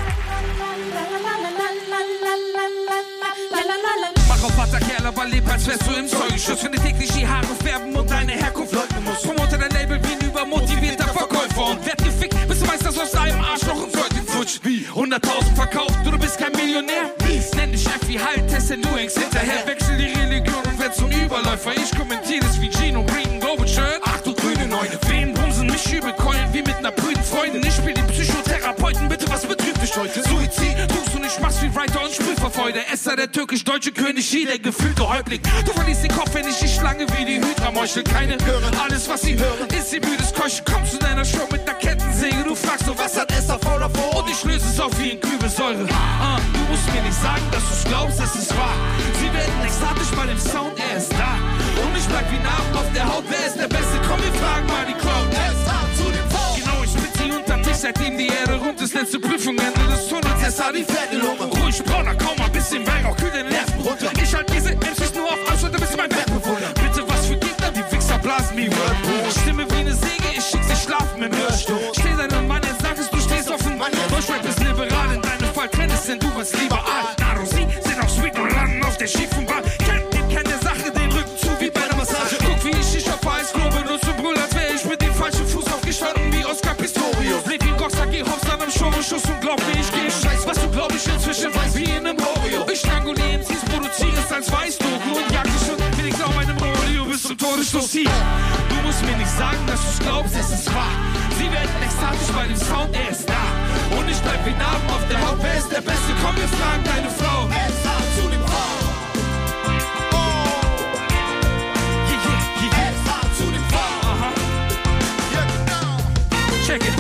Mach auf Butterkerl, aber leb als wärst du im Zeugenschutz. Wenn du täglich die Haare färben und deine Herkunft leugnen musst. Promote dein Label wie ein übermotivierter Verkäufer und werd gefickt, bis du weißt, dass aus deinem Arschloch ein Säugling flutscht. Wie? hunderttausend verkauft, du, du bist kein Millionär. Mies, nenn dich Chef wie Halt, testen du hängst hinterher. Wechsel die Religion und werd zum Überläufer. Ich kommentiere das wie Gino, Green, Global Shirt. Ach du grüne Neune. Wen bumsen mich übel keulen wie mit ner prüden Freundin. Ich spiel den Psychotherapeuten, bitte, was betrübt dich heute? Suizid, tust du nicht, machst wie Writer und Sprühverfeuder. Esser, der türkisch-deutsche König, hier der gefühlte Häuptling. Du verlierst den Kopf, wenn ich die Schlange wie die Hydra meuchel. Keine hören, alles was sie hören, ist sie müdes Keuchen. Kommst zu deiner Show mit ner Kettensäge, du fragst so, was hat S A V davor? Und ich löse es auf wie in Kübelsäure. Ah, du musst mir nicht sagen, dass du's glaubst, es ist wahr. Sie werden ekstatisch bei dem Sound, er ist da. Und ich bleib wie Narben auf der Haut, wer ist der Beste? Komm, wir fragen mal die Crowd. S A zu dem V. Genau, ich spitz sie unterm Tisch, seitdem die Erde rund ist. Letzte Prüfung, Ende des Tunnels, S A die fette Lunge. Ruhig, brauner, kaum ein bisschen Weihrauch, kühl den Nerven runter. Ich halt diese M Cs nur auf Abstand, du bist mein Wettbewohner. Bitte was für Gegner, die Wichser blasen wie Red Bull. Stimme wie eine Säge, ich schick sie schlafen im Hörstuhl. Steh deinem Mann, jetzt sagst du stehst auf dem Mann. Deutschrap ist liberal, in deinem Fall trennest, denn du warst lieber alt. Naro, sie sind auch sweet und landen auf der schiefen Bahn. Kennt ihr, kennt der Sache, den Rücken zu wie bei der Massage. Guck, wie ich dich auf Eisglobe benutze, Brüll, als wär ich mit dem falschen Fuß aufgestanden wie Oscar Pistorius. Leb wie Rockstar, geh hops an einem Show-Schuss und glaub mir, ich geh Scheiß, was du glaub ich inzwischen weiß, wie in einem Oreo. Ich stranguliere M Cs, produziere es als Weißdogen und jag dich schon wenigstens auf meinem Rodeo bis zum Todesstoß hier. Du musst mir nicht sagen, dass du's glaubst, es ist wahr. Sie werden ekstatisch bei dem Sound, er ist da. Und ich bleib wie Narben auf der Haut, wer ist der Beste? Komm, wir fragen deine Frau. S A zu dem V. Oh. Yeah, yeah, yeah. S A zu dem V. Aha. Yeah, genau. Check it.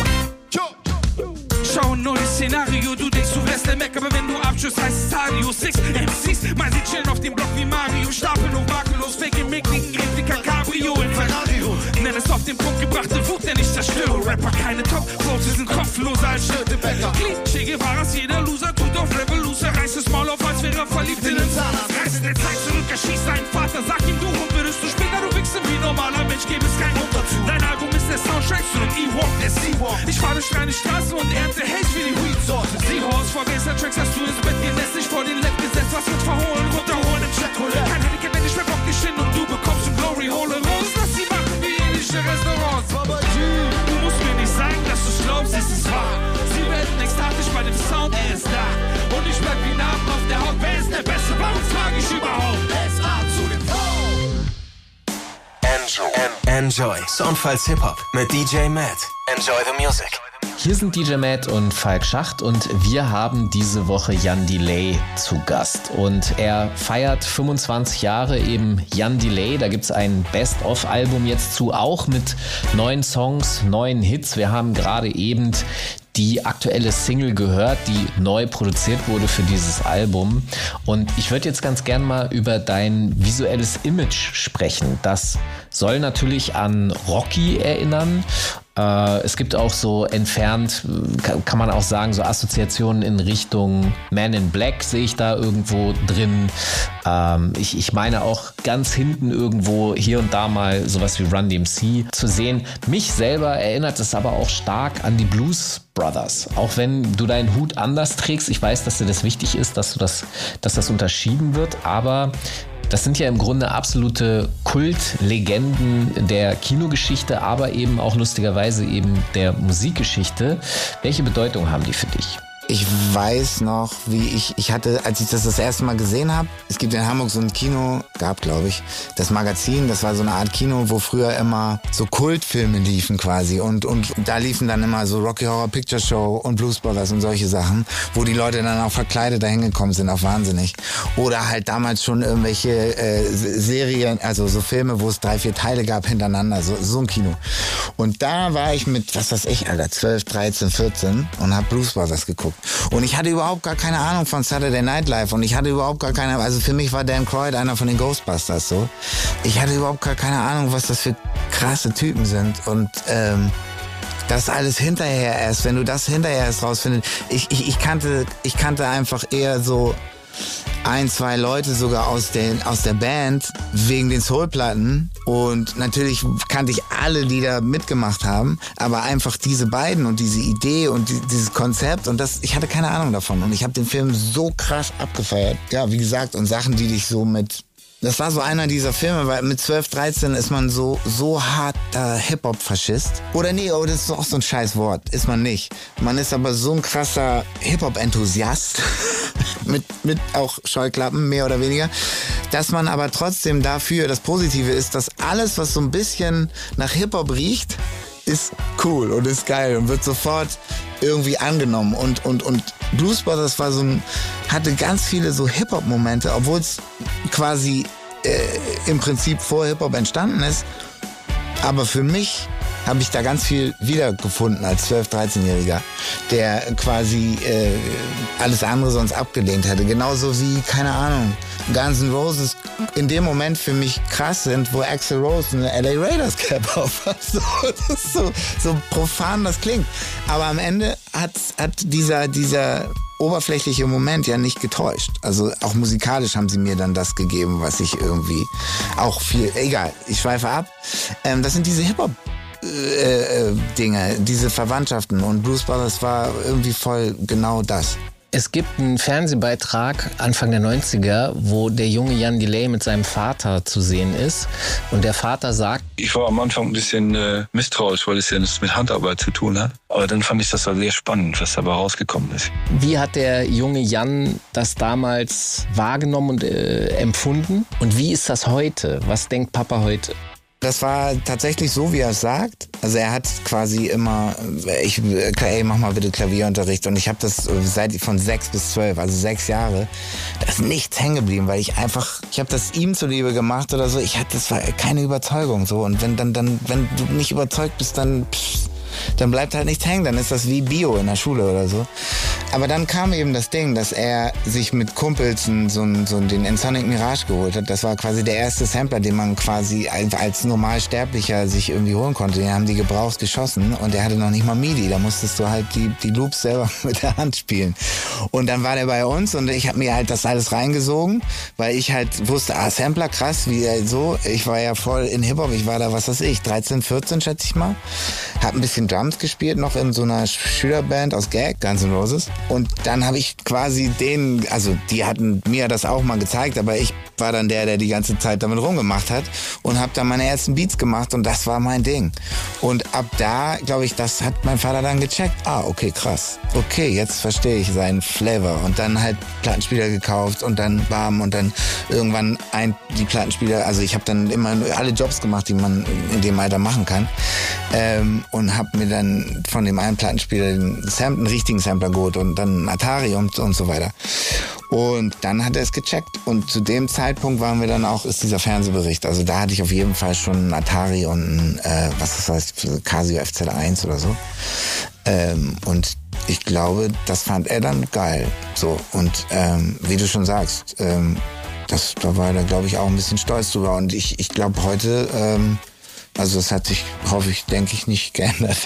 Schau ein neues Szenario, du denkst, du wärst der Mac, aber wenn du abschüsst, heißt es Stadio sechs M Cs, mal sie chillen auf dem Block wie Mario, stapeln hoch makellos, fake im mickrigen Replika Cabrio im Ferrario. Nenn es auf den Punkt gebrachte Wut, der nicht zerstöre. Rapper keine Top-Flows, sie sind kopfloser als Schürtebäcker. Che Guevaras, jeder Loser tut auf Revolution, reißt das Maul auf, als wäre er verliebt in den Zahnarzt. Reiß in der Zeit zurück, erschießt deinen Vater, sag ihm du Hund, würdest du später, du wichsen wie normaler Mensch, gebe es keinen Grund dazu. Dein Album ist der Soundtrack zu dem E-Walk, der Sea-Walk. Ich fahre durch deine Straße und ernte Haze wie die Weed-Sorte. Seahorse, vor Gangster-Tracks hast du ins Bett genässt, nicht vor den Lab gesetzt, was wird verholen, runterholen im Chat. Kein Handicap, wenn ich mehr Bock nicht hin und du bekommst ein Glory Hole raus, lass sie machen wie indische Restaurants. Du musst mir nicht sagen, dass du's glaubst, es ist wahr. Sie werden ekstatisch bei dem Sound, er ist da. Und ich bleib wie Narben auf der Haut, wer ist der Beste? Warum frage ich überhaupt? S A zu dem V. Enjoy. Enjoy. Soundfiles Hip-Hop mit D J Matt. Enjoy the music. Hier sind D J Matt und Falk Schacht und wir haben diese Woche Jan Delay zu Gast. Und er feiert fünfundzwanzig Jahre eben Jan Delay. Da gibt es ein Best-of-Album jetzt zu, auch mit neuen Songs, neuen Hits. Wir haben gerade eben die aktuelle Single gehört, die neu produziert wurde für dieses Album. Und ich würde jetzt ganz gern mal über dein visuelles Image sprechen. Das soll natürlich an Rocky erinnern. Äh, es gibt auch so entfernt, kann, kann man auch sagen, so Assoziationen in Richtung Man in Black sehe ich da irgendwo drin. Ähm, ich, ich meine auch ganz hinten irgendwo hier und da mal sowas wie Run D M C zu sehen. Mich selber erinnert es aber auch stark an die Blues Brothers. Auch wenn du deinen Hut anders trägst, ich weiß, dass dir das wichtig ist, dass du das, dass das unterschieden wird, aber das sind ja im Grunde absolute Kultlegenden der Kinogeschichte, aber eben auch lustigerweise eben der Musikgeschichte. Welche Bedeutung haben die für dich? Ich weiß noch, wie ich, ich hatte, als ich das das erste Mal gesehen habe, es gibt in Hamburg so ein Kino, gab glaube ich, das Magazin, das war so eine Art Kino, wo früher immer so Kultfilme liefen quasi und, und da liefen dann immer so Rocky Horror Picture Show und Blues Brothers und solche Sachen, wo die Leute dann auch verkleidet dahin gekommen sind, auch wahnsinnig. Oder halt damals schon irgendwelche äh, Serien, also so Filme, wo es drei, vier Teile gab hintereinander, so, so ein Kino. Und da war ich mit, was weiß ich, Alter, zwölf, dreizehn, vierzehn und hab Blues Brothers geguckt. Und ich hatte überhaupt gar keine Ahnung von Saturday Night Live und ich hatte überhaupt gar keine, also für mich war Dan Aykroyd einer von den Ghostbusters so. Ich hatte überhaupt gar keine Ahnung, was das für krasse Typen sind und ähm, das alles hinterher erst, wenn du das hinterher erst rausfindest. Ich, ich, ich kannte, ich kannte einfach eher so ein, zwei Leute sogar aus, den, aus der Band wegen den Soul-Platten. Und natürlich kannte ich alle, die da mitgemacht haben. Aber einfach diese beiden und diese Idee und die, dieses Konzept. Und das, ich hatte keine Ahnung davon. Und ich habe den Film so krass abgefeiert. Ja, wie gesagt, und Sachen, die dich so mit... Das war so einer dieser Filme, weil mit zwölf, dreizehn ist man so, so harter Hip-Hop-Faschist. Oder nee, oh, das ist auch so ein scheiß Wort. Ist man nicht. Man ist aber so ein krasser Hip-Hop-Enthusiast. mit, mit auch Scheuklappen, mehr oder weniger. Dass man aber trotzdem dafür, das Positive ist, dass alles, was so ein bisschen nach Hip-Hop riecht, ist cool und ist geil und wird sofort irgendwie angenommen. Und, und, und Blues Brothers war so ein, hatte ganz viele so Hip-Hop-Momente, obwohl es quasi äh, im Prinzip vor Hip-Hop entstanden ist. Aber für mich habe ich da ganz viel wiedergefunden als zwölf-, dreizehnjähriger, der quasi äh, alles andere sonst abgelehnt hätte. Genauso wie, keine Ahnung, Guns N' Roses in dem Moment für mich krass sind, wo Axl Rose eine L A Raiders Cap auf hat. So, das ist so, so profan das klingt. Aber am Ende hat, hat dieser, dieser oberflächliche Moment ja nicht getäuscht. Also auch musikalisch haben sie mir dann das gegeben, was ich irgendwie auch viel, egal, ich schweife ab. Ähm, das sind diese Hip-Hop Äh, äh, Dinge, diese Verwandtschaften, und Blues Brothers war irgendwie voll genau das. Es gibt einen Fernsehbeitrag Anfang der neunziger, wo der junge Jan Delay mit seinem Vater zu sehen ist. Und der Vater sagt: Ich war am Anfang ein bisschen äh, misstrauisch, weil es ja nichts mit Handarbeit zu tun hat. Aber dann fand ich das sehr spannend, was dabei rausgekommen ist. Wie hat der junge Jan das damals wahrgenommen und äh, empfunden? Und wie ist das heute? Was denkt Papa heute? Das war tatsächlich so, wie er es sagt. Also er hat quasi immer, ich, ey, mach mal bitte Klavierunterricht. Und ich habe das seit von sechs bis zwölf, also sechs Jahre, da ist nichts hängen geblieben, weil ich einfach, ich habe das ihm zuliebe gemacht oder so. Ich hatte, das war keine Überzeugung so. Und wenn dann, dann, wenn du nicht überzeugt bist, dann, pff, dann bleibt halt nichts hängen. Dann ist das wie Bio in der Schule oder so. Aber dann kam eben das Ding, dass er sich mit Kumpels so, so den Ensoniq Mirage geholt hat. Das war quasi der erste Sampler, den man quasi als Normalsterblicher sich irgendwie holen konnte. Den haben die gebraucht geschossen und der hatte noch nicht mal MIDI. Da musstest du halt die, die Loops selber mit der Hand spielen. Und dann war der bei uns und ich habe mir halt das alles reingesogen, weil ich halt wusste, ah, Sampler, krass, wie so. Ich war ja voll in Hip-Hop, ich war da, was weiß ich, dreizehn, vierzehn schätze ich mal. Hab ein bisschen Drums gespielt, noch in so einer Schülerband aus Gag, Guns N' Roses. Und dann habe ich quasi den, also die hatten mir das auch mal gezeigt, aber ich war dann der, der die ganze Zeit damit rumgemacht hat und habe dann meine ersten Beats gemacht und das war mein Ding. Und ab da, glaube ich, das hat mein Vater dann gecheckt. Ah, okay, krass. Okay, jetzt verstehe ich seinen Flavor. Und dann halt Plattenspieler gekauft und dann bam und dann irgendwann ein, die Plattenspieler, also ich habe dann immer alle Jobs gemacht, die man in dem Alter machen kann. Ähm, und habe mir dann von dem einen Plattenspieler den Sam- einen richtigen Sampler geholt und dann einen Atari und, und so weiter. Und dann hat er es gecheckt. Und zu dem Zeitpunkt waren wir dann auch, ist dieser Fernsehbericht. Also da hatte ich auf jeden Fall schon einen Atari und ein, äh, was das heißt, Casio F Z eins oder so. Ähm, und ich glaube, das fand er dann geil. So, und ähm, wie du schon sagst, ähm, das, da war er, glaube ich, auch ein bisschen stolz drüber. Und ich, ich glaube heute, ähm, also es hat sich, hoffe ich, denke ich, nicht geändert.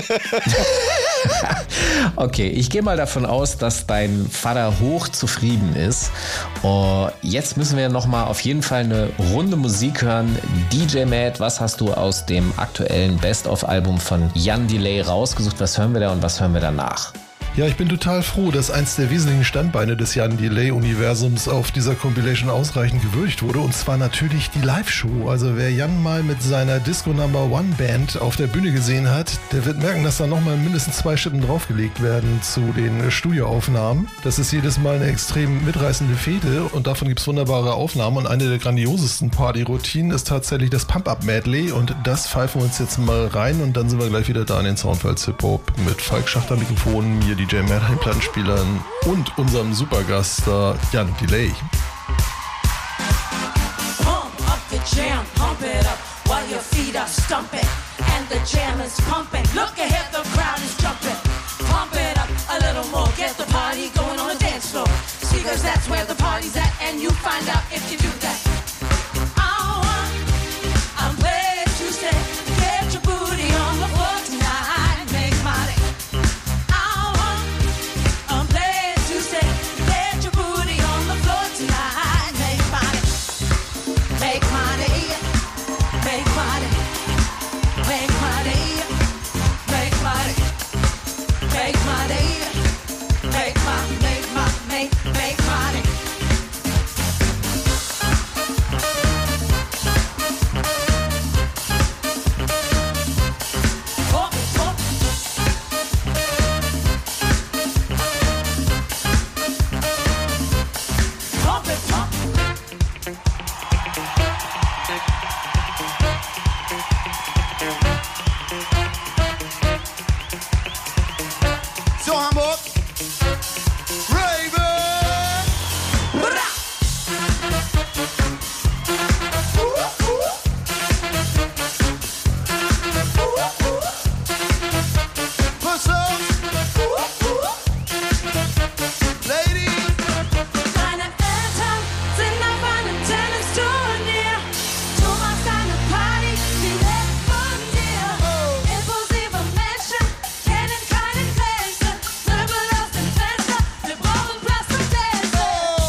Okay, ich gehe mal davon aus, dass dein Vater hoch zufrieden ist. Oh, jetzt müssen wir noch mal auf jeden Fall eine Runde Musik hören. D J Matt, was hast du aus dem aktuellen Best-of-Album von Jan Delay rausgesucht? Was hören wir da und was hören wir danach? Ja, ich bin total froh, dass eins der wesentlichen Standbeine des Jan Delay-Universums auf dieser Compilation ausreichend gewürdigt wurde, und zwar natürlich die Live-Show. Also wer Jan mal mit seiner Disco Number One Band auf der Bühne gesehen hat, der wird merken, dass da nochmal mindestens zwei Schippen draufgelegt werden zu den Studioaufnahmen. Das ist jedes Mal eine extrem mitreißende Fete und davon gibt es wunderbare Aufnahmen, und eine der grandiosesten Party-Routinen ist tatsächlich das Pump-Up-Medley, und das pfeifen wir uns jetzt mal rein und dann sind wir gleich wieder da in den Soundfiles Hip-Hop mit Falk Schachter Mikrofonen, mir die D J Matt, den Plattenspielern und unserem Supergast uh, Jan Delay. Pump up the jam, pump it up while your feet are stumping and the jam is pumping. Look ahead, the crowd is jumping. Pump it up a little more, get the party going on the dance floor. Because that's where the party's at, and you find out if you do that. I'm glad to say, get your booty on the floor tonight. make, make money. Pump it, pump it. Pump it, pump it. So Hamburg, Raven! Pass auf! Ladies! Deine Eltern sind auf einem Tennisturnier. Du machst eine Party, die lebt von dir. Impulsive Menschen kennen keine Grenzen. Möbel aus dem Fenster, wir brauchen Platz zum Tanzen.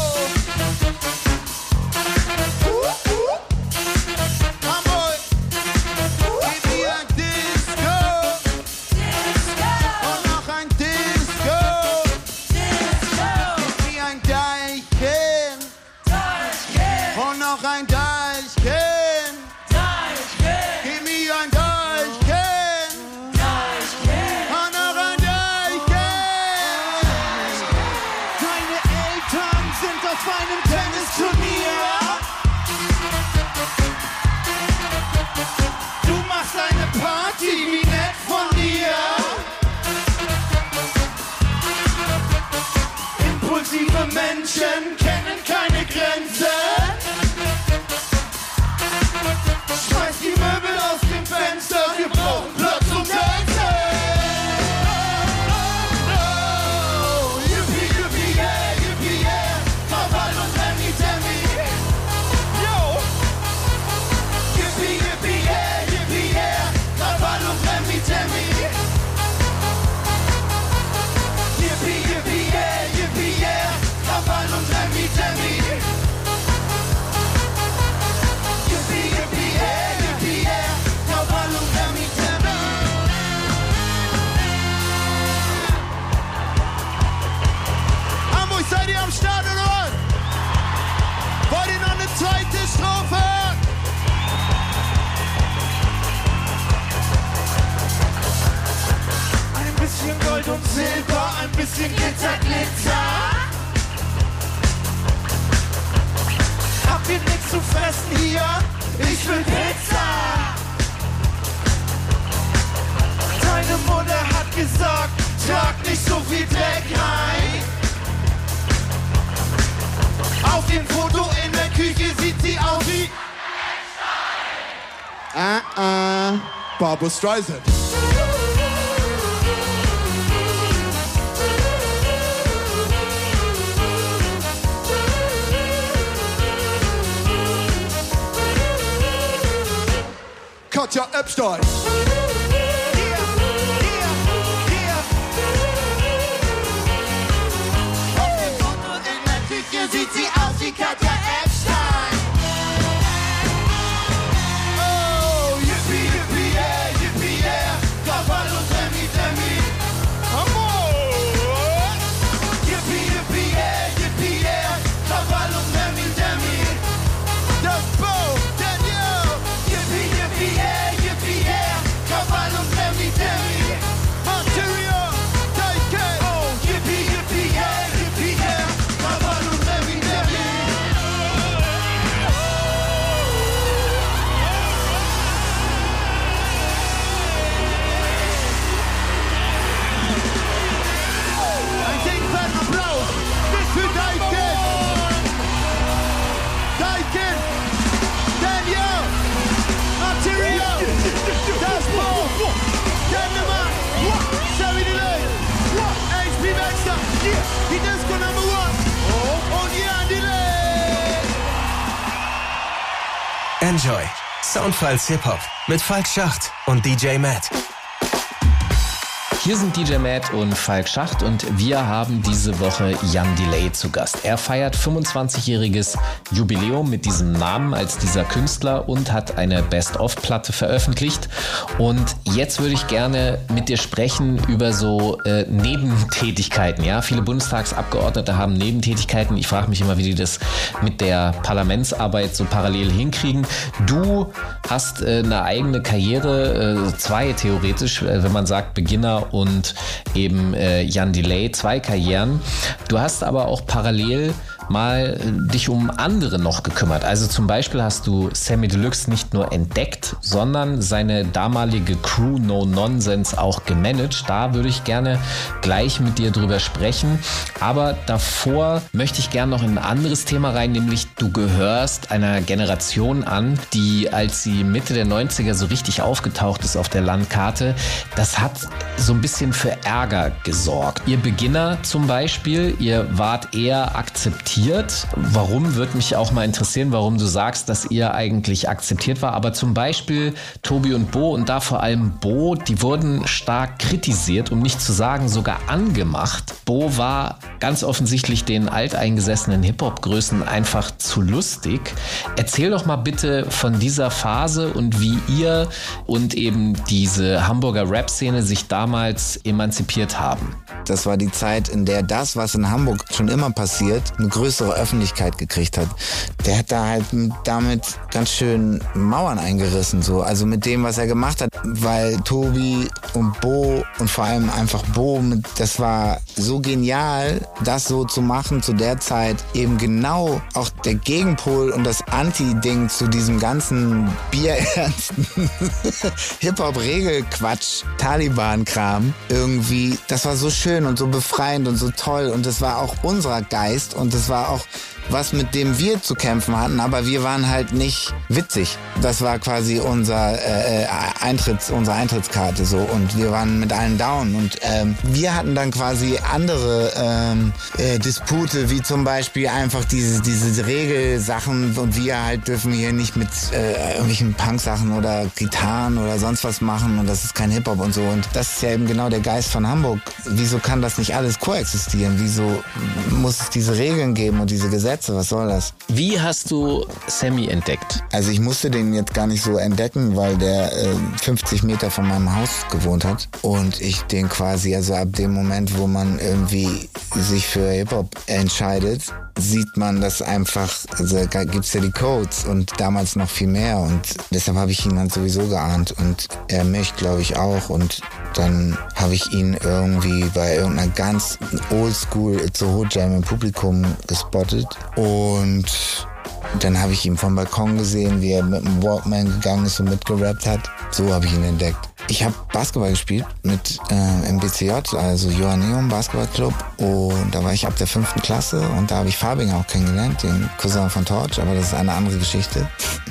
Hamburg! Gib mir ein Disco! Und noch ein Disco! Gib mir ein Deichchen! Und noch ein Deichchen! Gib mir ein Deichchen! Und noch ein Deichchen! Deine Eltern sind auf einem Tennisturnier! Du machst eine Party, wie nett von dir! Impulsive Menschen kennen keine Grenzen! Schmeiß die Möbel aus dem Fenster, wir brauchen Platz zum Tanzen! Oh, yippie, yippie, yeah, yippie, yeah, Krawall und Remi, Demi. Yo! Yippie, yippie, yeah, yippie, yeah, Krawall und Remi, Demi. Yippie, yippie, yeah, yippie, yeah, Krawall und Remi, Demi. Yippie, yippie, yeah, yippie, yeah, Krawall und Remi, Demi. Hamburg, seid ihr am Start oder was? Wollt ihr noch eine zweite Strophe? Ein bisschen Gold und Silber, ein bisschen Glitzer, Glitzer. Habt ihr nichts zu fressen hier? Ich will Pizza. Deine Mutter hat gesagt, trag nicht so viel Dreck rein. Auf dem Foto in der Küche sieht sie aus wie... Ah, ah, Barbra Streisand. Katja Epstein. Auf dem Foto in der Küche sieht sie aus wie Katja Epstein. Oh, yippie, yippie, yeah, yippie, yeah, Krawall und Remi, Demi. Hamburg! Yippie, yippie, yeah, yippie, yeah, Krawall und Remi, Demi. Das Bo, Daniel. Yippie, yippie, yeah, yippie, yeah, Krawall und Remi, Demi. Material, Deike. Oh, yippie, yippie, yeah, yippie, yeah, Krawall und Remi, Demi. Ein dicken Applaus bis für Deiken. Deiken, Daniel, Material, das Bo, Dennemann, Sammy Delay, H P Baxter, die Disco Number One und Jan Delay. Enjoy. Soundfiles Hip-Hop mit Falk Schacht und D J Matt. Hier sind D J Matt und Falk Schacht und wir haben diese Woche Jan Delay zu Gast. Er feiert fünfundzwanzigjähriges Jubiläum mit diesem Namen als dieser Künstler und hat eine Best-of-Platte veröffentlicht. Und jetzt würde ich gerne mit dir sprechen über so äh, Nebentätigkeiten. Ja, viele Bundestagsabgeordnete haben Nebentätigkeiten. Ich frage mich immer, wie die das mit der Parlamentsarbeit so parallel hinkriegen. Du hast äh, eine eigene Karriere, äh, zwei theoretisch, äh, wenn man sagt Beginner und eben äh, Jan Delay, zwei Karrieren. Du hast aber auch parallel mal äh, dich um andere noch gekümmert. Also zum Beispiel hast du Samy Deluxe nicht nur entdeckt, sondern seine damalige Crew No Nonsense auch gemanagt. Da würde ich gerne gleich mit dir drüber sprechen. Aber davor möchte ich gerne noch in ein anderes Thema rein, nämlich du gehörst einer Generation an, die, als sie Mitte der neunziger so richtig aufgetaucht ist auf der Landkarte, das hat so ein bisschen für Ärger gesorgt. Ihr Beginner zum Beispiel, ihr wart eher akzeptiert. Warum, würde mich auch mal interessieren, warum du sagst, dass ihr eigentlich akzeptiert war. Aber zum Beispiel Tobi und Bo und da vor allem Bo, die wurden stark kritisiert, um nicht zu sagen sogar angemacht. Bo war ganz offensichtlich den alteingesessenen Hip-Hop-Größen einfach zu lustig. Erzähl doch mal bitte von dieser Phase und wie ihr und eben diese Hamburger Rap-Szene sich damals emanzipiert haben. Das war die Zeit, in der das, was in Hamburg schon immer passiert, eine größere Öffentlichkeit gekriegt hat. Der hat da halt damit ganz schön Mauern eingerissen, so. Also mit dem, was er gemacht hat, weil Tobi und Bo und vor allem einfach Bo, das war so genial, das so zu machen zu der Zeit. Eben genau auch der Gegenpol und das Anti-Ding zu diesem ganzen bierernsten Hip-Hop-Regelquatsch, Taliban-Kram irgendwie. Das war so schön und so befreiend und so toll und das war auch unser Geist und das war auch was, mit dem wir zu kämpfen hatten, aber wir waren halt nicht witzig. Das war quasi unser äh, Eintritts, unsere Eintrittskarte so und wir waren mit allen down und ähm, wir hatten dann quasi andere ähm, äh, Dispute, wie zum Beispiel einfach diese, diese Regelsachen und wir halt dürfen hier nicht mit äh, irgendwelchen Punk-Sachen oder Gitarren oder sonst was machen und das ist kein Hip-Hop und so und das ist ja eben genau der Geist von Hamburg. Wieso kann das nicht alles koexistieren? Wieso muss es diese Regeln geben und diese Gesetze? Was soll das? Wie hast du Samy entdeckt? Also ich musste den jetzt gar nicht so entdecken, weil der äh, fünfzig Meter von meinem Haus gewohnt hat und ich den quasi, also ab dem Moment, wo man irgendwie sich für Hip-Hop entscheidet, sieht man das einfach, also da gibt's ja die Codes und damals noch viel mehr und deshalb habe ich ihn dann sowieso geahnt und er mich, glaube ich, auch und dann habe ich ihn irgendwie bei irgendeiner ganz oldschool It's a Hood Jam im Publikum gespottet und dann habe ich ihn vom Balkon gesehen, wie er mit dem Walkman gegangen ist und mitgerappt hat. So habe ich ihn entdeckt. Ich habe Basketball gespielt mit äh, im B C J, also Johanneum Basketballclub und da war ich ab der fünften Klasse und da habe ich Farbinger auch kennengelernt, den Cousin von Torch, aber das ist eine andere Geschichte.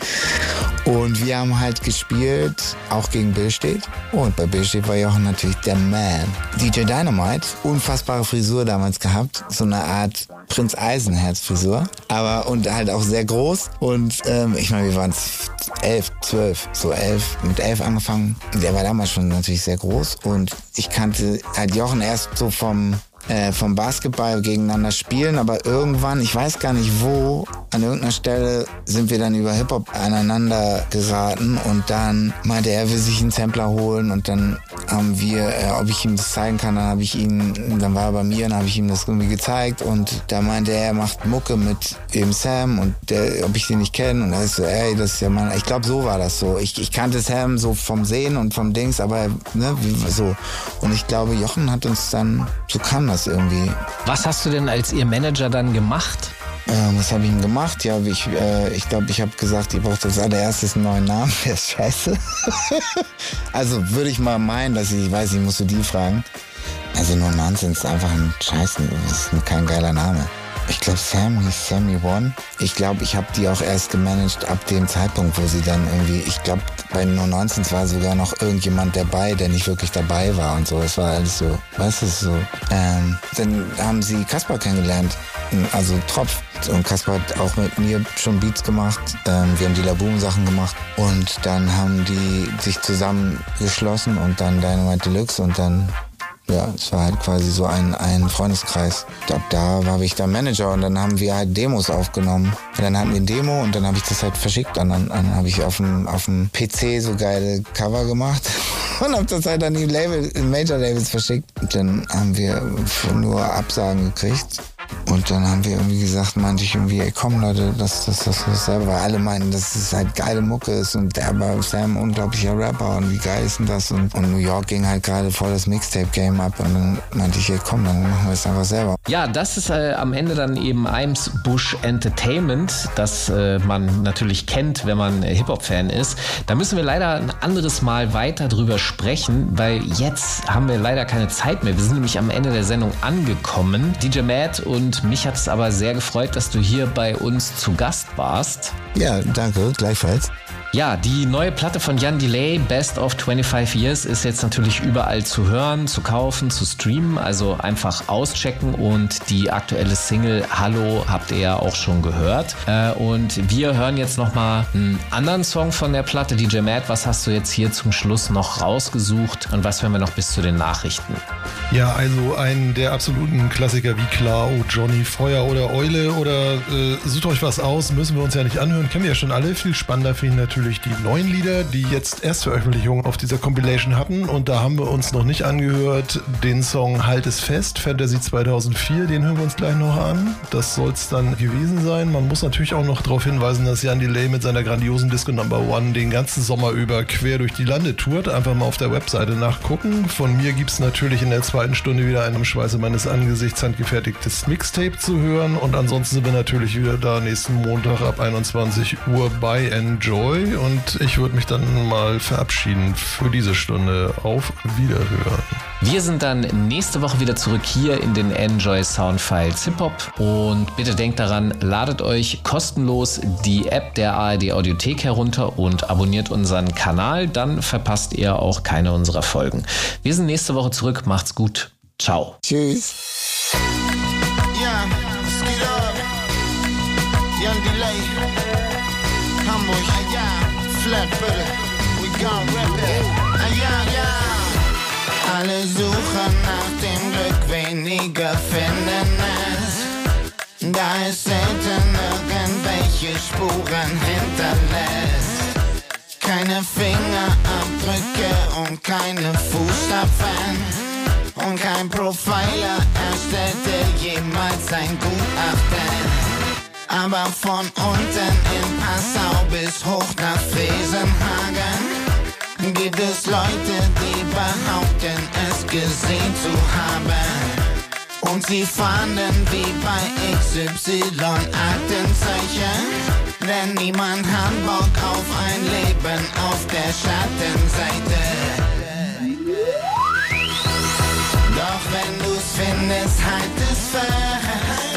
Und wir haben halt gespielt, auch gegen Billstedt. Und bei Billstedt war Jochen natürlich der Man. D J Dynamite, unfassbare Frisur damals gehabt. So eine Art Prinz Eisenherz Frisur. Aber und halt auch sehr groß. Und ähm, ich meine, wir waren elf, zwölf, so elf, mit elf angefangen. Der war damals schon natürlich sehr groß. Und ich kannte halt Jochen erst so vom... Äh, vom Basketball gegeneinander spielen, aber irgendwann, ich weiß gar nicht wo, an irgendeiner Stelle sind wir dann über Hip-Hop aneinander geraten und dann meinte er, er will sich einen Sampler holen und dann haben wir, äh, ob ich ihm das zeigen kann, dann habe ich ihn, dann war er bei mir, dann habe ich ihm das irgendwie gezeigt und da meinte er, er macht Mucke mit eben Sam und der, ob ich den nicht kenne und er ist so, ey, das ist ja mein, ich glaube so war das so, ich, ich kannte Sam so vom Sehen und vom Dings, aber ne, wie, so und ich glaube, Jochen hat uns dann, so kam das irgendwie. Was hast du denn als ihr Manager dann gemacht? Ähm, was habe ich ihm gemacht? Ja, ich glaube, äh, ich, glaub, ich habe gesagt, ihr braucht als allererstes einen neuen Namen. Der ist scheiße. Also würde ich mal meinen, dass ich, ich weiß nicht, musst du die fragen. Also No Nonsense ist einfach ein Scheiß, das ist kein geiler Name. Ich glaube, Sam hieß Sammy One. Ich glaube, ich habe die auch erst gemanagt ab dem Zeitpunkt, wo sie dann irgendwie, ich glaube, bei No Nonsense war sogar noch irgendjemand dabei, der nicht wirklich dabei war und so. Es war alles so, weißt du, so. Ähm, dann haben sie Kaspar kennengelernt, also Tropf. Und Kaspar hat auch mit mir schon Beats gemacht. Ähm, wir haben die Laboom-Sachen gemacht. Und dann haben die sich zusammengeschlossen und dann Dynamite Deluxe und dann Ja, es war halt quasi so ein, ein Freundeskreis. Ab da war ich dann Manager und dann haben wir halt Demos aufgenommen. Und dann hatten wir ein Demo und dann habe ich das halt verschickt. Und dann, dann habe ich auf dem, auf dem P C so geile Cover gemacht und habe das halt an die Label, Major-Labels verschickt. Und dann haben wir nur Absagen gekriegt. Und dann haben wir irgendwie gesagt, meinte ich irgendwie, ey komm Leute, das das das das selber, weil alle meinen, dass es halt geile Mucke ist und der war Sam unglaublicher Rapper und wie geil ist denn das? Und, und New York ging halt gerade voll das Mixtape-Game ab und dann meinte ich, ey komm, dann machen wir es einfach selber. Ja, das ist äh, am Ende dann eben Eimsbusch Entertainment, das äh, man natürlich kennt, wenn man äh, Hip-Hop-Fan ist. Da müssen wir leider ein anderes Mal weiter drüber sprechen, weil jetzt haben wir leider keine Zeit mehr. Wir sind nämlich am Ende der Sendung angekommen. D J Matt und Und mich hat es aber sehr gefreut, dass du hier bei uns zu Gast warst. Ja, danke, gleichfalls. Ja, die neue Platte von Jan Delay, Best of fünfundzwanzig Years, ist jetzt natürlich überall zu hören, zu kaufen, zu streamen. Also einfach auschecken und die aktuelle Single Hallo habt ihr ja auch schon gehört. Und wir hören jetzt nochmal einen anderen Song von der Platte. D J Matt, was hast du jetzt hier zum Schluss noch rausgesucht und was hören wir noch bis zu den Nachrichten? Ja, also einen der absoluten Klassiker wie Klar, Oh Johnny, Feuer oder Eule oder äh, sucht euch was aus, müssen wir uns ja nicht anhören, kennen wir ja schon alle. Viel spannender finde ich natürlich die neuen Lieder, die jetzt Erstveröffentlichungen auf dieser Compilation hatten und da haben wir uns noch nicht angehört den Song Halt es fest, Fantasy zweitausendvier, den hören wir uns gleich noch an. Das soll es dann gewesen sein. Man muss natürlich auch noch darauf hinweisen, dass Jan Delay mit seiner grandiosen Disco Number One den ganzen Sommer über quer durch die Lande tourt. Einfach mal auf der Webseite nachgucken. Von mir gibt es natürlich in der zweiten Stunde wieder ein am Schweiße meines Angesichts handgefertigtes Mixtape zu hören und ansonsten sind wir natürlich wieder da nächsten Montag ab einundzwanzig Uhr bei Enjoy. Und ich würde mich dann mal verabschieden für diese Stunde. Auf Wiederhören. Wir sind dann nächste Woche wieder zurück hier in den Enjoy Soundfiles Hip-Hop. Und bitte denkt daran, ladet euch kostenlos die App der A R D Audiothek herunter und abonniert unseren Kanal. Dann verpasst ihr auch keine unserer Folgen. Wir sind nächste Woche zurück. Macht's gut. Ciao. Tschüss. Ja, es geht ab. Jan Delay. Hamburg, ah ja, Flatbutter, we gon' rap it, ah ja, ja. Alle suchen nach dem Glück, weniger finden es. Da es selten irgendwelche Spuren hinterlässt. Keine Fingerabdrücke und keine Fußstapfen. Und kein Profiler erstellte jemals ein Gutachten. Aber von unten in Passau bis hoch nach Fresenhagen gibt es Leute, die behaupten, es gesehen zu haben. Und sie fahnden wie bei X Y Aktenzeichen, denn niemand hat Bock auf ein Leben auf der Schattenseite. Doch wenn du's findest, halt es fest.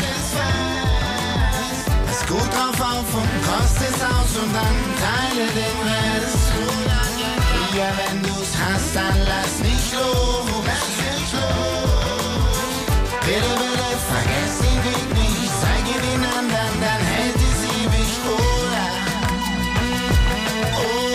Pass gut drauf auf und kost es aus und dann teile den Rest. Ja, wenn du's hast, dann lass nicht los. Bitte, bitte, vergess den Weg nicht. Zeige den anderen, dann hält es ewig, oder? Oh.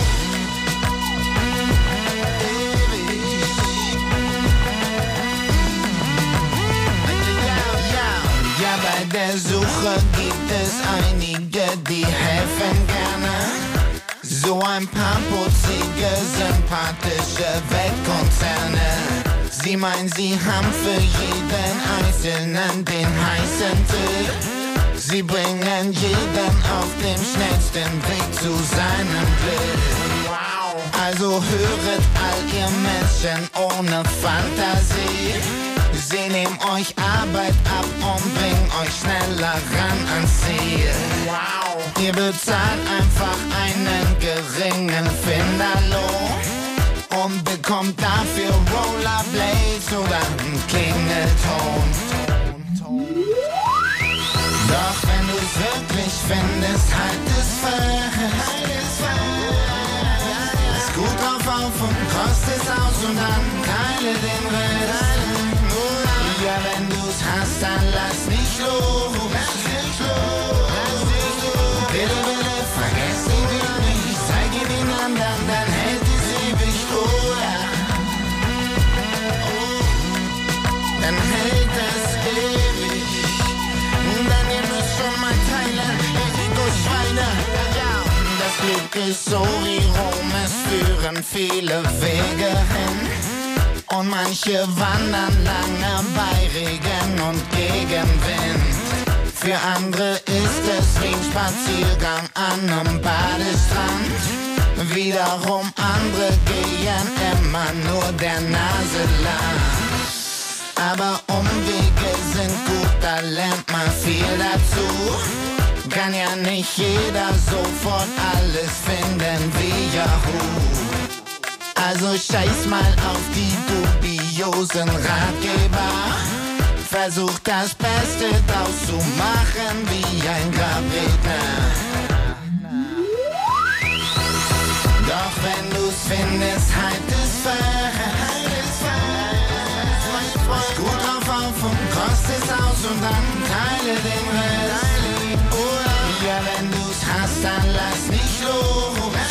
Bei der Suche gibt es einige, die helfen gerne. So ein paar putzige, sympathische Weltkonzerne. Sie meinen, sie haben für jeden Einzelnen den heißen Tipp. Sie bringen jeden auf dem schnellsten Weg zu seinem Glück. Also höret all ihr Menschen ohne Fantasie. Sie nehmen euch Arbeit ab und bringen euch schneller ran ans Ziel. Wow. Ihr bezahlt einfach einen geringen Finderlohn und bekommt dafür Rollerblades oder einen Klingelton. Doch wenn du's wirklich findest, halt es fest. Pass gut drauf auf und kost es aus und dann teile den Rest. Ja, wenn du's hast, dann lass nicht los. Bitte, bitte, vergess den Weg nicht. Zeige den anderen, dann hält es ewig, oder? Oh. ist so wie Rom, es führen viele Wege hin. Und manche wandern lange bei Regen und Gegenwind. Für andere ist es wie ein Spaziergang an einem Badestrand. Wiederum andere gehen immer nur der Nase lang. Aber Umwege sind gut, da lernt man viel dazu. Kann ja nicht jeder sofort alles finden wie Yahoo. Also scheiß mal auf die dubiosen Ratgeber. Versuch das Beste draus zu machen wie ein Grabredner. Doch wenn du's findest, halt es fest. Pass gut drauf auf und kost es aus und dann teile den Rest. Ja, wenn du's hast, dann lass nicht los.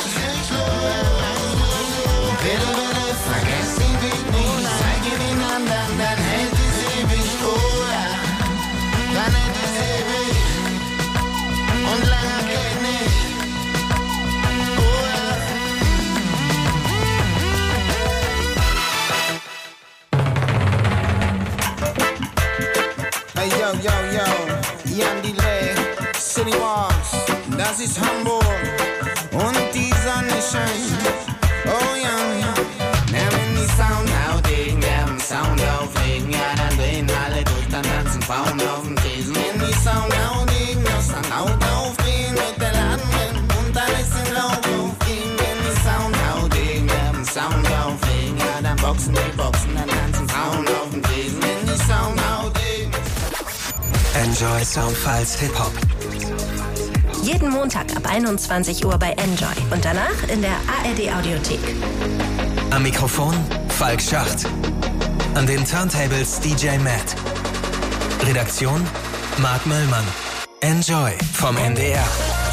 Bitte, bitte, vergess den Weg nicht. Zeige den anderen, dann hält es ewig. Oh ja, dann hält es ewig. Und lange geht nicht. Oh ja. Hey yo, yo, yo, Jan Delay, City Walks, das ist Hamburg und die Sonne scheint. Oh ja, ja. Na, wenn die Sound haut, den werden Sound auflegen, ja, dann drehen alle durch, dann tanzen Frauen auf dem Tresen. Wenn die Sound haut, den das dann laut aufdrehen mit der Laden und alles in Lauf aufgehen. Wenn die Sound haut, den werden Sound auflegen, ja, dann boxen die Boxen, dann tanzen Frauen auf dem Tresen. Wenn die Sound haut, den Enjoy Soundfiles Hip-Hop. Jeden Montag ab einundzwanzig Uhr bei Enjoy und danach in der A R D Audiothek. Am Mikrofon Falk Schacht. An den Turntables D J Matt. Redaktion Marc Möllmann. Enjoy vom N D R.